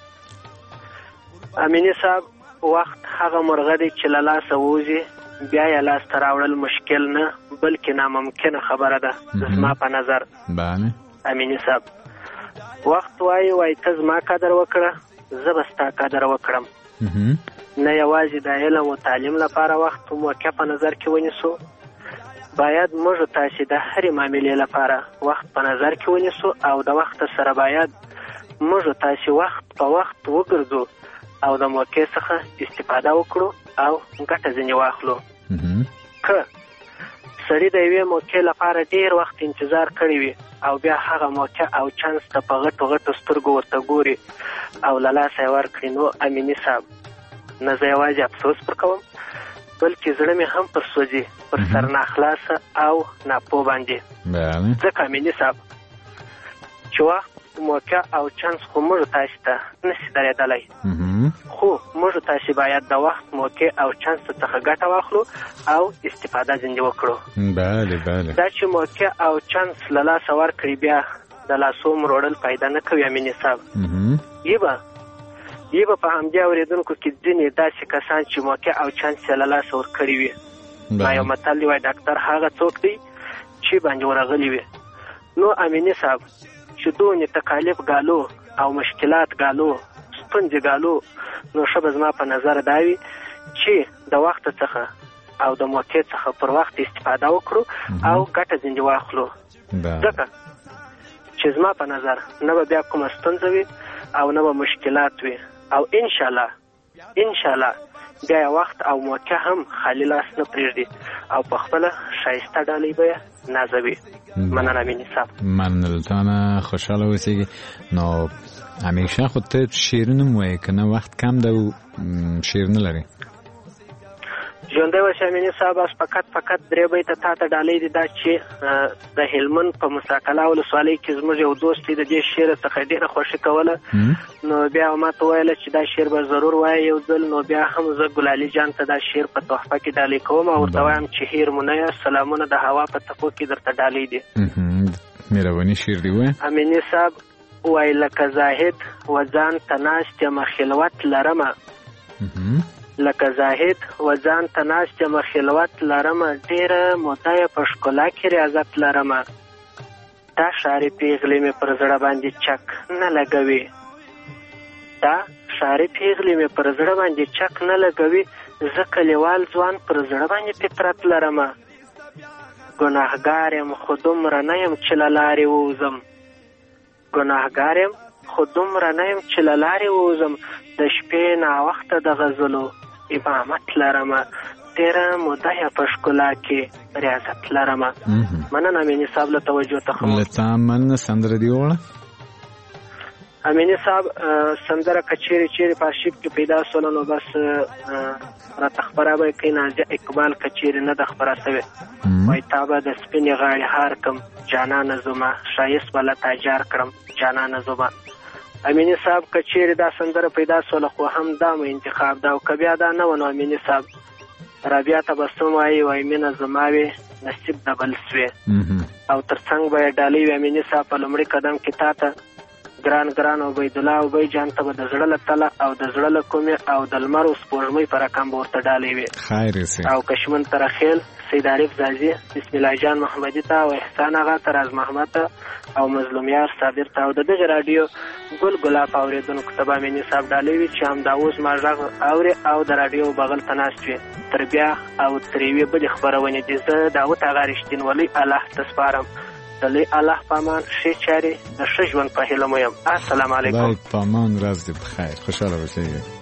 امیني صاحب وخت هغه مرغه دی چې له لاسه ووځي بیا یې لاسته راوړل مشکل نه بلکې ناممکنه خبره ده زما په نظر. بله امیني صاحب وخت وایي وایي ته زما قدر وکړه زه به ستا قدر وکړم. نه یوازې د علم و تعلیم لپاره وخت موقع په نظر کې ونیسو باید موږ تاسې د هرې معاملې لپاره وخت په نظر کې ونیسو او د وخت سره باید موږ تاسې وخت په وخت وګرځو او د موقع څخه استفاده وکړو او ګټه ځینې واخلو. که سړي د یوې موقع لپاره ډېر وخت انتظار کړی وي او بیا هغه موقع او چانس ته په غټو غټو سترګو ورته ګوري او له لاسه یې ورکړي نو امیني صاحب نه زه یوازې افسوس پر کوم بلکې زړه مې هم پر سوځي پر سر ناخلاصه او ناپوه باندې. ځکه امیني صاحب چې وخت موقع او چانس خو موږ تاسې ته نشي درېدلی خو موږ تاسې باید د وخت موقع او چانس څخه ګټه واخلو او استفاده ځینې وکړو. بله بله دا چې موقع او چانس له لاسه ورکړي بیا د لاسو مروړل پیدا نه کوي امیني صاحب. یې به یې به په همدې اورېدونکو کې ځینې داسې کسان چې موقع او چانس یې له لاسه ورکړي وي ما یو متل دی وایي ډاکټر هغه څوک دی چې باندې ورغلی وي. نو امیني صاحب چې دونې تکالیف ګالو او مشکلات ګالو پنځګالو نو ښه به زما په نظر دا وي چې د وخت څخه او د موقع څخه پر وخت استفاده وکړو او ګټه ځینې واخلو ځکه چې زما په نظر نه به بیا کومه ستونزه وي او نه به مشکلات وي او انشاءالله انشاءالله بیا وخت او موقع هم خالی لاس نه پرېږدي او په خپله ښایسته ډالۍ به یې نازوي. مننه امیني صاحب. مننه تا نه، خوشحاله اوسېږي. نو همیشه خو ته شعرونه م وایې که نه وخت کم ده او شعر نه لرې؟ ژوندی اوسې امیني صاحب. بس فقط فقط درې بیته تا ته ډالۍ دي دا چې د هلمند په مساکله ولسوالۍ کې زموږ یو دوست دی د دې شعر څخه ډېره خوښي کوله نو بیا ما ته ویله چې دا شعر به ضرور وایه یو ځل. نو بیا هم زه ګلالي جان ته دا شعر په تحفه کې ډالۍ کوم او ورته وایم چې هیر مو نه یاست، سلامونه د هوا په تپو کې درته ډالۍ دي. مهرباني شعر دی وایه. امیني صاحب وایي لکه زاهد و ځان ته ناست یم خلوت لرمه، لکه زاهد و ځان ته ناست یم خلوت لرمه، ډېره موده یې په ښکلا کې ریاضت لرمه، دا ښاري پیغلې مې پر زړه باندې چک نه لګوي، دا ښاري پیغلې مې پر زړه باندې چک نه لګوي، زه کلیوال ځوان پر زړه باندې فطرت لرمه، ګناهګار یم خو دومره نه یم چې له لارې ووځم، ګناهګار یم خو دومره نه یم چې له لارې ووځم، د شپې ناوخته د غزلو امامت لرمه، ډېره موده یې په ښکلا کې ریاضت لرمه. مننه امیني صاحب له توجه څخه. له تا مننه. سندره دې ووړه. امیني صاحب سندره که چیرې چیرې په آرشیف کې پیدا سوله نو بس راته خپره به یې کوي. نازیه اقبال که چیرې نه ده خپره سوې وایي تا به د سپینې غاړې هار کړم جانانه زما، ښایست به له تا جار کړم جانانه زما. امیني صاحب که چیرې دا سندره پیدا سوله خو هم دا مو انتخاب ده او که بیا دا نه و نو امیني صاحب رابعه تبسم وایي وایي مینه زما وې نصیب د بل سوې او تر څنګ به یې ډالۍ وي. امیني صاحب په لومړي قدم کې تا ته ګران ګران عبیدالله او بی جان ته به د زړه له تله او د زړه له کومې او د لمر او سپوږمۍ په رقم به ورته ډالۍ وي. او کشمن ترخیل سید عارف زازي بسم الله جان محمدي ته او احسان اغا ته راز محمد ته او مظلوم یار صابر ته او د دغه رادیو ګل ګلاب اورېدونکو ته به امیني صاحب ډالۍ وي چې همدا اوس ما غږ اوري او د رادیو بغل ته ناست وي. تر بیا او تر یوې بلې خپرونې دي زه داود اغا رښتینولي الله ته سپارم. د لوی الله په امان ښې چارې د ښه ژوند په هیله مو یم. السلام علیکم. خدای په امان، ورځ دې بخیر، خوشحاله اوسئ.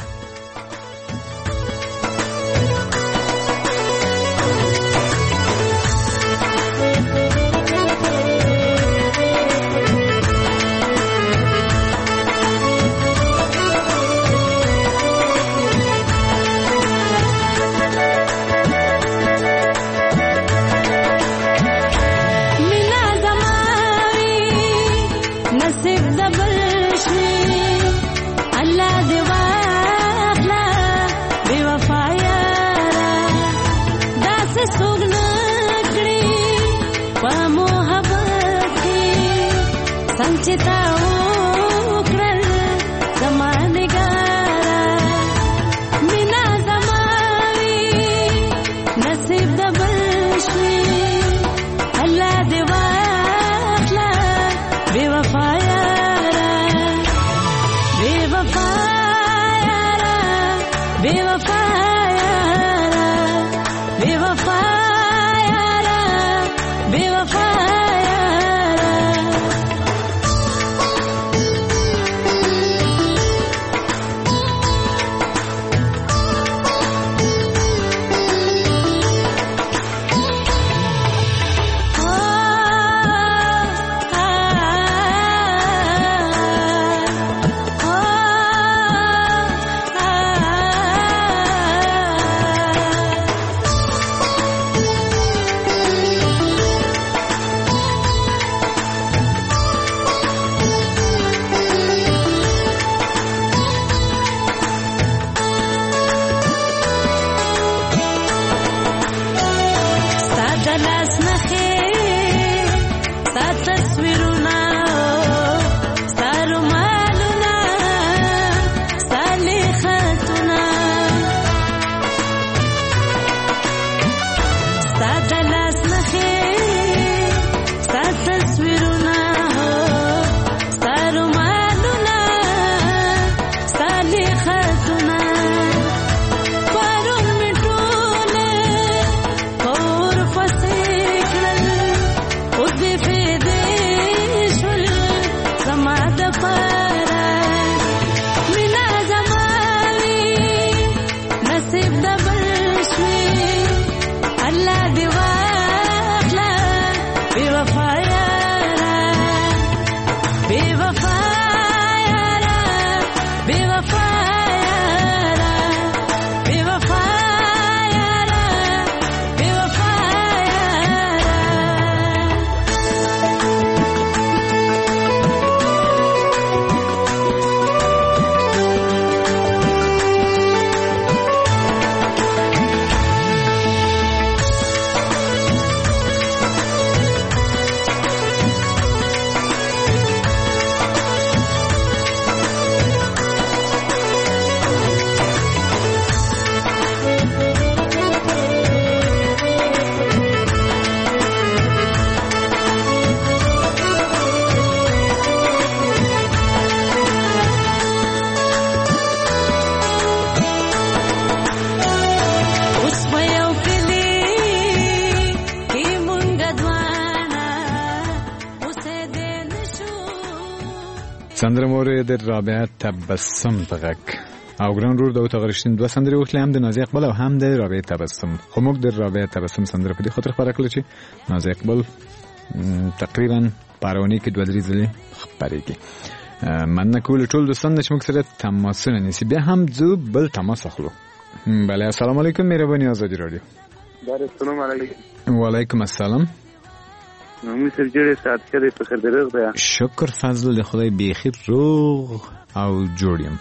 سندره مورد رابعه تبسم په غږ او ګران رور د تغرشتین دوه سندرې وکړې، هم د نازي اقبال او هم د رابعه تبسم. خو موږ د رابعه تبسم سندره په دې خاطر خبره کړل چې نازي اقبال تقریبا پارونی کې دوه درې ځلې خبرېږي. مننه کول ټول دوستان چې موږ سره تماسونه نیسي. بیا هم ځو بل تماس اخلو. بله السلام علیکم مهرباني آزادی رادیو. بله السلام علیکم. وعلیکم السلام. مو سر جوړه سات کړې په خیر درغ ده. شکر فضل خدای بیخي روغ او جوړ یم.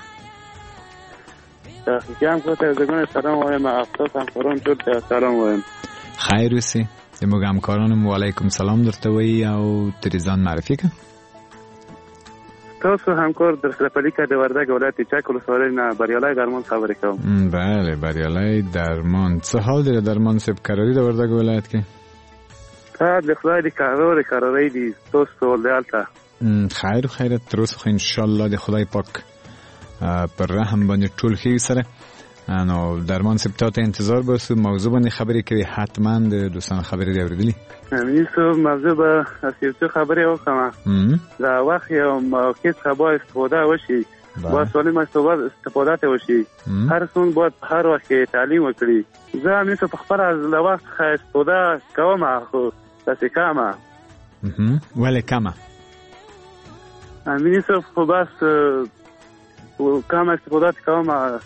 جام کوته زګونه سلام وایم، افتاس هم قرآن ټول ته سلام وایم. خیر اوسې. د موږ همکارانو وعلیکم سلام درته وایي او تریزان معرفي کړه. تاسو همکار در خلفالیکه د وردګ ولایت چک ولسوالۍ نه بریالي درمان خبرې کوم. بله بریالي درمان. څه حال دی درمان صاحب قراری د وردګ ولایت کې؟ تا د خدای د کارو د کارورۍ دي تاسو ولالته. خیر خیرت تر اوسه خو ان شاء الله د خدای پاک پر رحم باندې ټول ښه سره. نو درمان صاحب ته انتظار باسو، موضوع باندې خبرې کوي، حتما د دوستان خبرې دی اوریدلې. امین سو موضوع به اساسي خبرې وکړم. دا وخت یو موقع څخه استفاده وشي، با سالم استفاده ته وشي. هر څون باید هر وخت تعلیم وکړي. زه امین سو په خپل از وخت څخه استفاده کوم، خو تاسو کومه ولې کومه امین سو خو بس کومه استفاده کوم.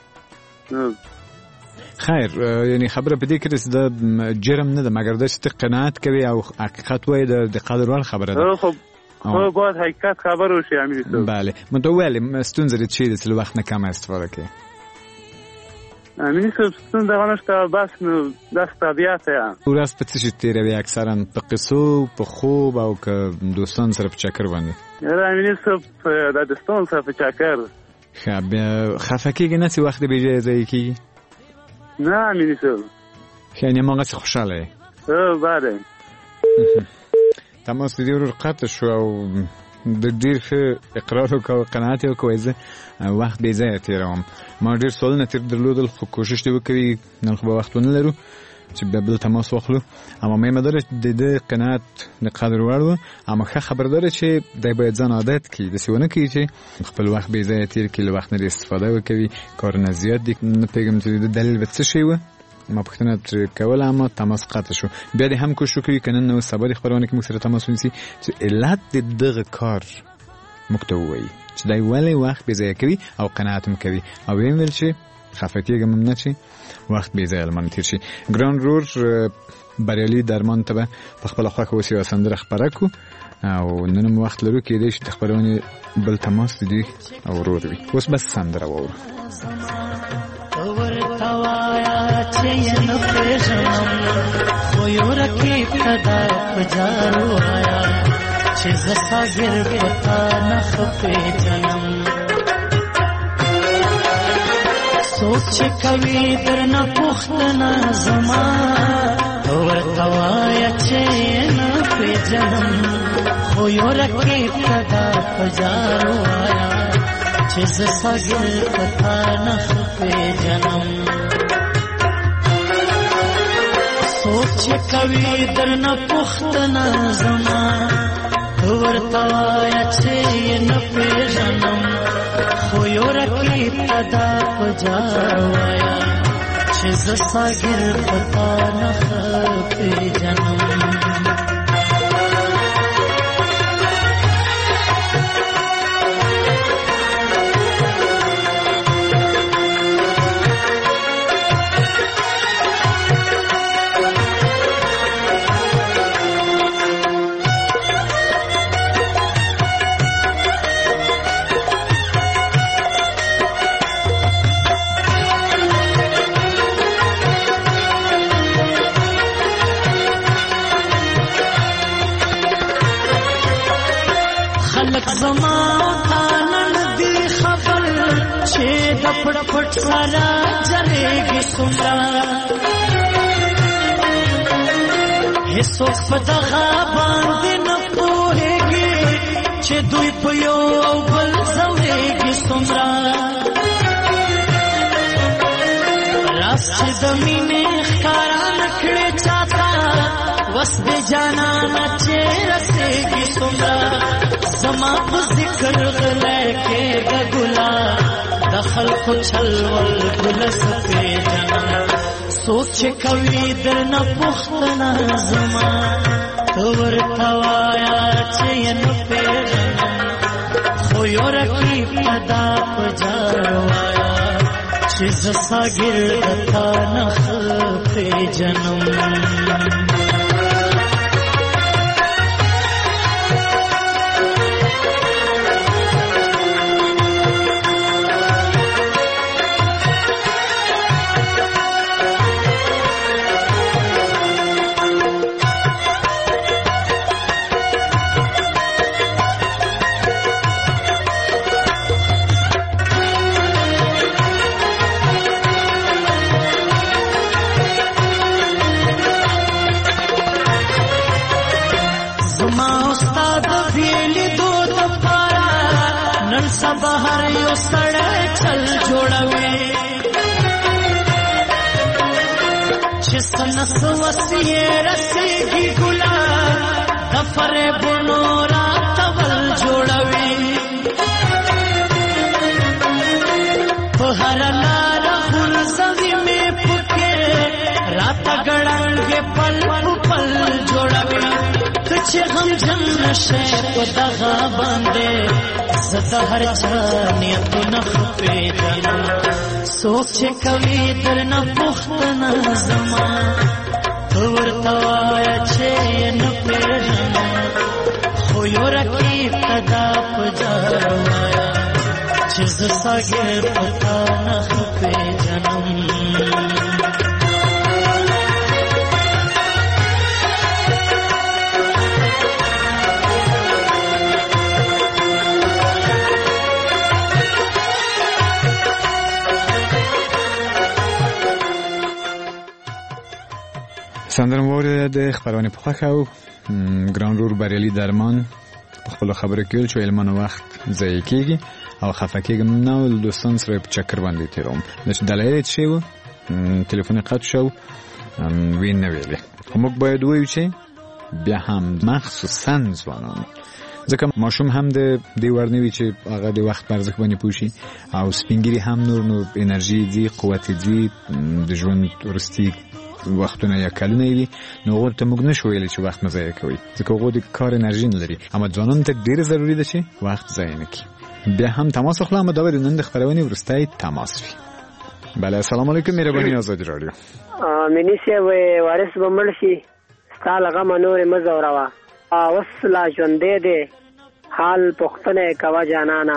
خیر یعنی خبره په دې کې چې د جرم نه ده، مګر د چې قناعت کوي او حقیقت وایي د قدر وړ خبره ده. خو خو باید حقیقت خبر وشي امیر صاحب. بله متوالي ستونزه دې چی د وخت نه کم استفاده کوي امیر صاحب؟ ستونزه غنښت بس نو د طبیعت یا ورځ په څه شي تیروي، اکثرا په قصو په خوب او که دوستان سره په چکر باندې. یاره امیر صاحب د دوستان سره په چکر خفه کېږي نه چې وخت بې ځایه ضایع کېږي؟ نه امیر صاحب. یعنې هماغسې خوشحاله یې؟ هو بله. تماس د دې ورور قطع شو او د ډېر ښه اقرار وکړه او قناعت یې وکړ زه وخت بې ځایه تېروم. ما ډېر سوالونه تېر درلودل خو کوشش دې وکوي نن خو به وخت ونه لرو چې بیا بل تماس واخلو. اما مهمه دا د ده قناعت د قدر وړ و، اما ښه خبر داره چې دی باید ځان عادت کړي، داسې ونه کړي چې خپل وخت بې ځایه تېر کړي، له وخت نه دې استفاده وکوي، کارونه زیات دي. نه پوهېږم چې د دلیل به څه شی و، ما پوښتنه ترې کوله اما تماس قطع شو. بیا دې هم کوشش وکړي که نن نه اوس سبا دې خپرونه کې موږ سره تماس ونیسي چې علت د دغه کار موږ ته ووایي چې دی ولې وخت بې ځایه کوي او قناعت هم کوي، او ویم ویل چې خفه کېږم هم نه چې وخت بې ځایه له منه تېر شي. ګران رور بریالي درمان ته به په خپله خوښه اوس یوه سندره خپره کړو او نن هم وخت لرو، کېدی شي د خپرونې بل تماس د دوی او ورور وي. اوس بس سندره واورو. سوچ کوي درنه پوښتنه زما ورته وایه چې نه پېژنم، خو یو رقیب ته دا په جار وایه چې زه ساګر په تا نه پېژنم. سوچ کوي درنه پوښتنه زما ورته وایه چې نه پېژنم، خو یو رقیب ته دا په جار وایه چې زه ساګر په تا نه پېژنم. پټ پټ سارا جلېږي څومره هیڅوک په دغه باندې نه پوهېږي چې دوی په یو او بل ځورېږي څومره راز چې د مینې ښکاره نه کړې چاته بس دې جانانه چې رسېږي څومره زما په ذکر غلی کېږه ګلا د خلکو چل ول ګل سپېژنم څوک چې کوي درنه پوښتنه زما ته ورته وایه چې یې نه پېژنم خو یو رقیب ته دا په جار وایه چې زه ساګرده تا نه ښه پېژنم بهر یو سړی چل جوړوي چې سنس وسیې رسېږي ګلا د فریبونو راته ول جوړوي په هر لاره غورځوي مې پکې راته ګړنګې پل پل جوړوي که چې غمجن نشې په دغه باندې زه د هر چا نیتونه ښه پېژنم څوک چې کوي درنه پوښتنه زما ته ورته وایه چې یې نه پېژنم خو یو رقیب ته دا په جار وایه چې زه ساګر په تا نه ښه پېژنم سندرم وارد د خبرونه په خوښه او ګران رور بریالي درمان په خپل خبره کې چې علمانه وخت ضایع کیږي او خفه کېږم نو دوستان سره په چکر باندې تیروم چې دلایل چې و ټلیفون قطع شو وین نه ویلې موږ باید وایو چې بیا هم مخصوصا ځوانان ځکه ماشوم هم د دې ورنوي چې هغه د وخت پر ځخ باندې پوښي او سپینګری هم نور نو انرژي دی قوت دی د ژوند ورستي وختونه یا کلونه دي نو ورته موږ نشو ویل چې وخت مزه کوي ځکه هغه د کار انرژي نه لري اما ځوانان ته ډیر ضروری ده چې وخت ضایع نه کړي بیا هم تماس خپل دا د نن د خبرونه ورستای تماس وي بله السلام علیکم مهرباني آزاد رادیو منی سی وارث بمړشي ستاله غم نور مزه وروا وصلا ژوندې دې حال پختنه کوا جانانا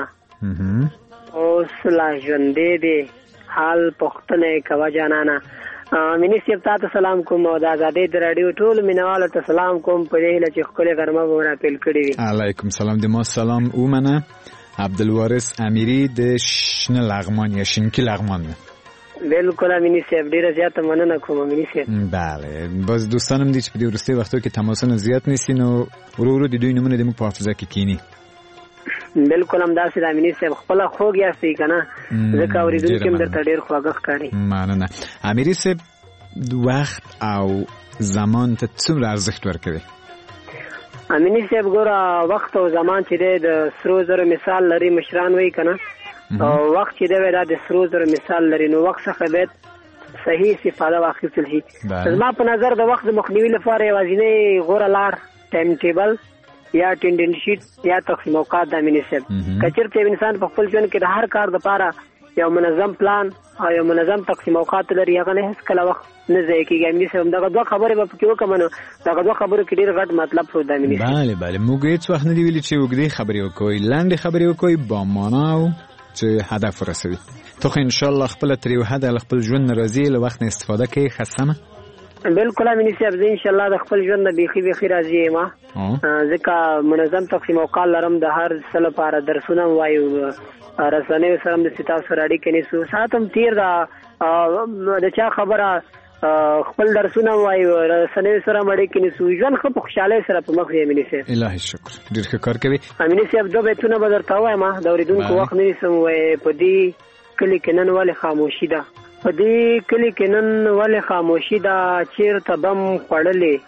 وصلا ژوندې دې حال پختنه کوا جانانا منی سی تاسو سلام کوم او د آزادې د رادیو ټول مینوالو ته سلام کوم په دې لچ خپل ګرمه ورا پیل کړی علیکم سلام د ما سلام او منه عبدالوارث امیری د شنه لغمان یا شینکی لغمان بالکل منی سی ډیره زیاته مننه کوم منی سی بله باز دوستانم دي چې په دې ورسته وختو کې تماسونه زیات نشي نو ورو ورو د دوی نمونه د موږ په حافظه کې کینی بالکل هم داسې د امینی صاحب خپل خوږ یاستئ کنه ځکه اوریدونکو هم درته ډیر خواږه ښکاري مننه امینی صاحب وخت او زمان ته څومره ارزښت ورکوي امینی صاحب ګوره وخت او زمان چې د سرو زرو مثال لري مشران وایي کنه او وخت چې دی دا د سرو زرو مثال لري نو وخت څخه باید صحیح استفاده واخیستل شي زما په نظر د وخت د مخنیوي لپاره یوازینی غوره لار ټایم ټیبل یا ټینډن شیټ یا تقسیم اوقات د امینی صاحب کچرته انسان په خپل ژوند کې د هر کار لپاره یو منظم پلان او یو منظم تقسیم اوقات لري هغه نه هیڅ کله وخت نه ضایع کیږي امینی صاحب دغه دوه خبرې به پکې وکم نو دغه دوه خبرو کې ډیر غټ مطلب شو د امینی صاحب bale bale موږ هیڅ وخت نه دی ویلي چې وګړي خبرې وکوي لاندې خبرې وکوي با معنا او چې هدف ورسوي ته خو ان شاء الله خپل تریو هدف خپل ژوند راځي له وخت نه استفاده کوي خصمه بالکل امینی صاحب زه ان شاء الله د خپل ژوند د بیخي بیخي راځي ما ځکه منظم تقسیم اوقات لرم د هر څه لپاره درسونه وایو رسنیو سره د ستا سره اړیکې نیسو ساتم تیر دا د چا خبره خپل درسونه وایو رسنیو سره اړیکې نیسو ژوند خو په خوشاله سره په مخ یې امینی صاحب الهي شکر ډیر ښه کار کوي امینی صاحب دوه بیتونه به درته وایم د اوریدونکو وخت نه نیسم وای په دې کلی کې نن ولې خاموشي ده په دې کلی کې نن ولې خاموشي ده چیرته بم خوړلې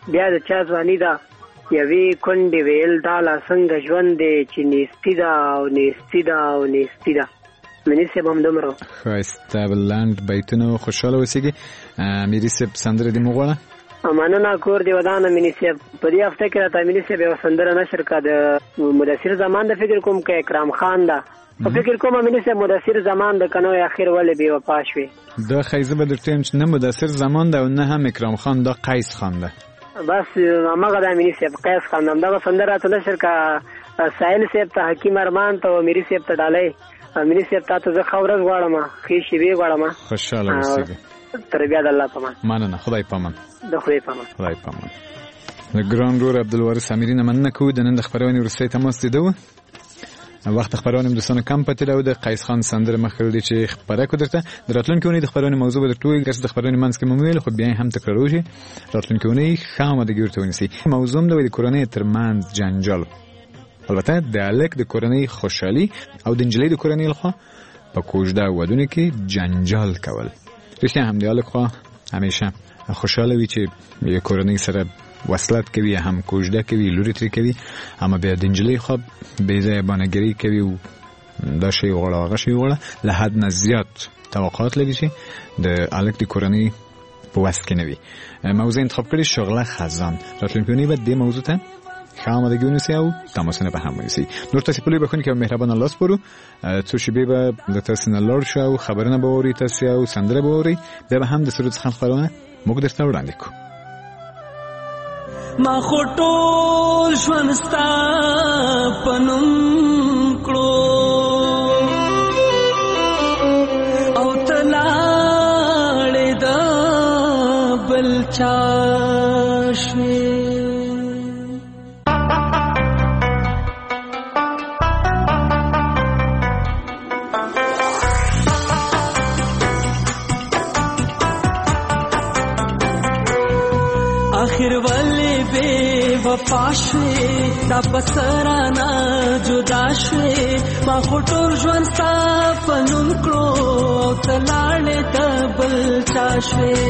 بیا د چا ځواني ده یوې کونډې ویل دا لا څنګه ژوند دی چې نیستي ده او نیستي ده او نیستي ده. منیر صاحب همدومره ښایسته لنډ بیتونه خوشحاله اوسېږي. میري صاحب سندره دې مو غواړه؟ مننه کور دې ودانه منیر صاحب. په دې هفته کې راته منیر صاحب یوه سندره نشر کړه د مدثر زمان د فکر کوم که اکرام خان ده. په فکر کوم منیر صاحب مدثر زمان د کنو اخر ولې بې وفا شوې. دا ښایسته به درته وایم چې نه مدثر زمان ده او نه هم اکرام خان، دا قیس خان ده. بس همغه د منیر صاحب قیس خان ده. همدغه سندره راته نشر کړه سایل صاحب ته، حکیم ارمان ته او میري صاحب ته ډالۍ. منیر صاحب تا ته زه ښه ورځ غواړم، ښې شېبې غواړم. خوشحاله اوسېږئ. تر بیا د الله پامان. مننه. خدای پامان. د خدای پامان. خدای پامان. د ګران رور عبدالوارث امیري نه مننه کوو. د نن د خپرونې وروستی تماس دیده و. وخت خبرونه هم دوستانو کم پاتې راو. د قیس خان سندره مخکې دی چې خبره کو درته د راتلونکي اونۍ د خبرونې موضوع به درته وایي. ګرځ د خبرونې منځ کې مو ویل خو بیا هم تکرارو شي. راتلونکي اونۍ ښه آمادګي ورته ونیسئ. موضوع د کورنۍ ترمنځ جنجال، البته د هلک د کورنۍ خوشحالي او د نجلۍ د کورنۍ لخوا په کوژده ودونو کې جنجال کول. رښتیا هم د هلک خوا همیشه خوشحاله وي چې یو کورنۍ سره وصلت کوي، هم کوژده کوي، لوري ترې کوي، اما بیا د نجلۍ خوا بې ځایه بانهګري کوي او دا شی غواړه هغه شی غواړه، له حد نه زیات توقعات لري چې د هلک د کورنۍ په وس کې نه وي. موضوع انتخاب کړي شغله خزان. راتلونکي اونۍ به دې موضوع ته ښه آمادګي ونیسئ او تماسونه به هم ونیسئ. نور تاسې په لوی بخښنې کې او مهربانه لاس پرو څو شېبې به د تاسې نه لاړ شو او خبرونه به واورئ تاسې او سندره به واورئ. بیا به هم د سرود څخه خپرونه موږ درته وړاندې کړو. ما خو ټول ژوند ستا په نوم کړو او ته لاړې د بل چا شوې. آخر ولې بې وفا شوې دا پسرانه جدا شوې. ما خو ټول ژوند ستا په نوم کړو او ته لاړې د بل چا شوې.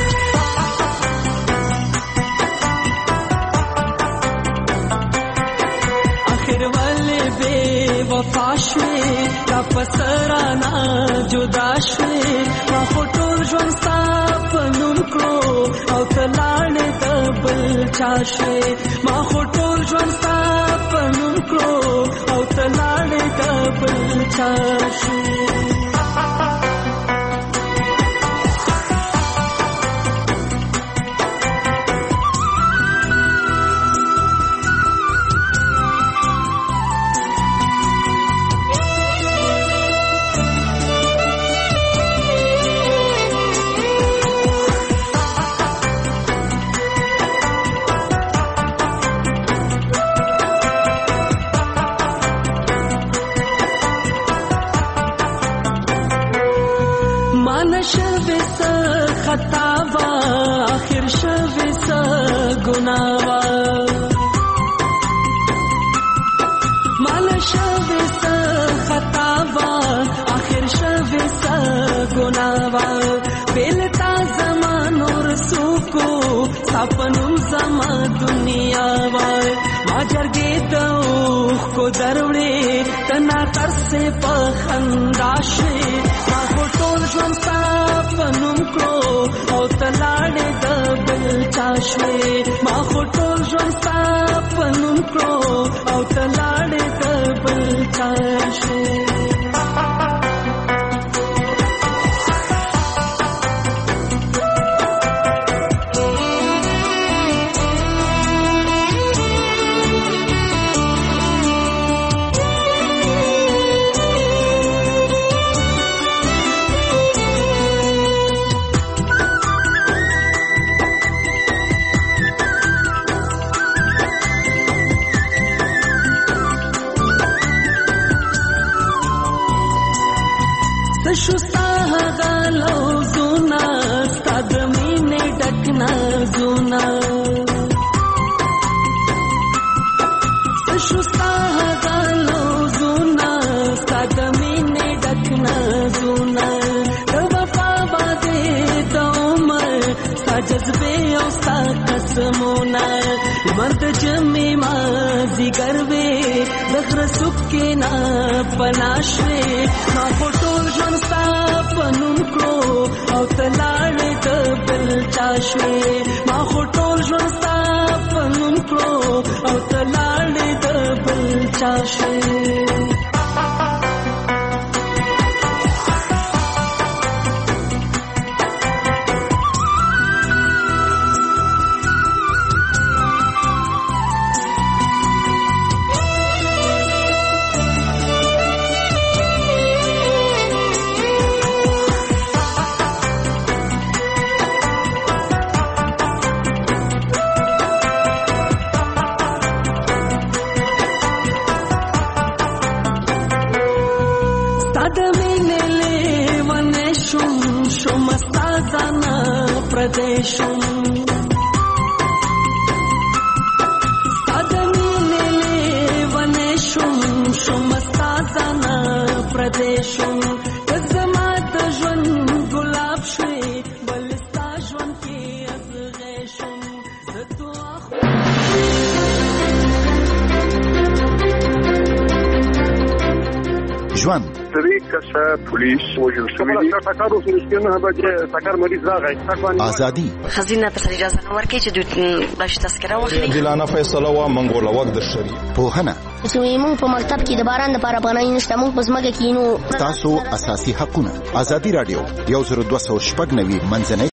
آخر ولې بې وفا شوې دا پسرانه جدا شوې. ما خو ټول ژوند ستا په نوم کړو او ته لاړې د بل چا شوې. ما خو ټول ژوند ستا په نوم کړو او ته لاړې د بل چا شوې. شوی سا خطا وا آخر شوی سا گناه وا مال شوی سا خطا وا آخر شوی سا گناه وا بیلتا زمان رسو کو سپنم زما دنیا وا ما جرګې ته کو دروړې تنا تر سے په خندا شي. ما ټول ژوند ستا په نوم کړو او ته لاړې د بل چا شوې. ما خو ټول ژوند ستا په نوم کړو او ته لاړې د بل چا شوې. جذبه او ستا قسمونه مرد جمع مازی گروی دغره سکه نا پناشوي ما فوټول ژوند ستا پنوم کړو او تلاړې د بل چاشوي ما فوټول ژوند ستا پنوم کړو او تلاړې د بل چاشوي Pradeshum Sadamine levaneshum shumastazana Pradeshum Kazamat jwan gulab shwe balista jwan ki azgheshum zato جوان سری کسا پولیس وجل شوی دی ټاکر اوس نشته نه بجې ټاکر مریض راغی ازادي خزینه پر اجازه نه ورکړي چې دوی باش تذکره واخلي دلانه فیصله وا منګول وخت د شری په هنه چې موږ په مکتب کې د باران لپاره پناه نشته موږ په ځمکه کې نو تاسو اساسي حقونه ازادي رادیو یو زر دوه سوه شپږ نوي منځنۍ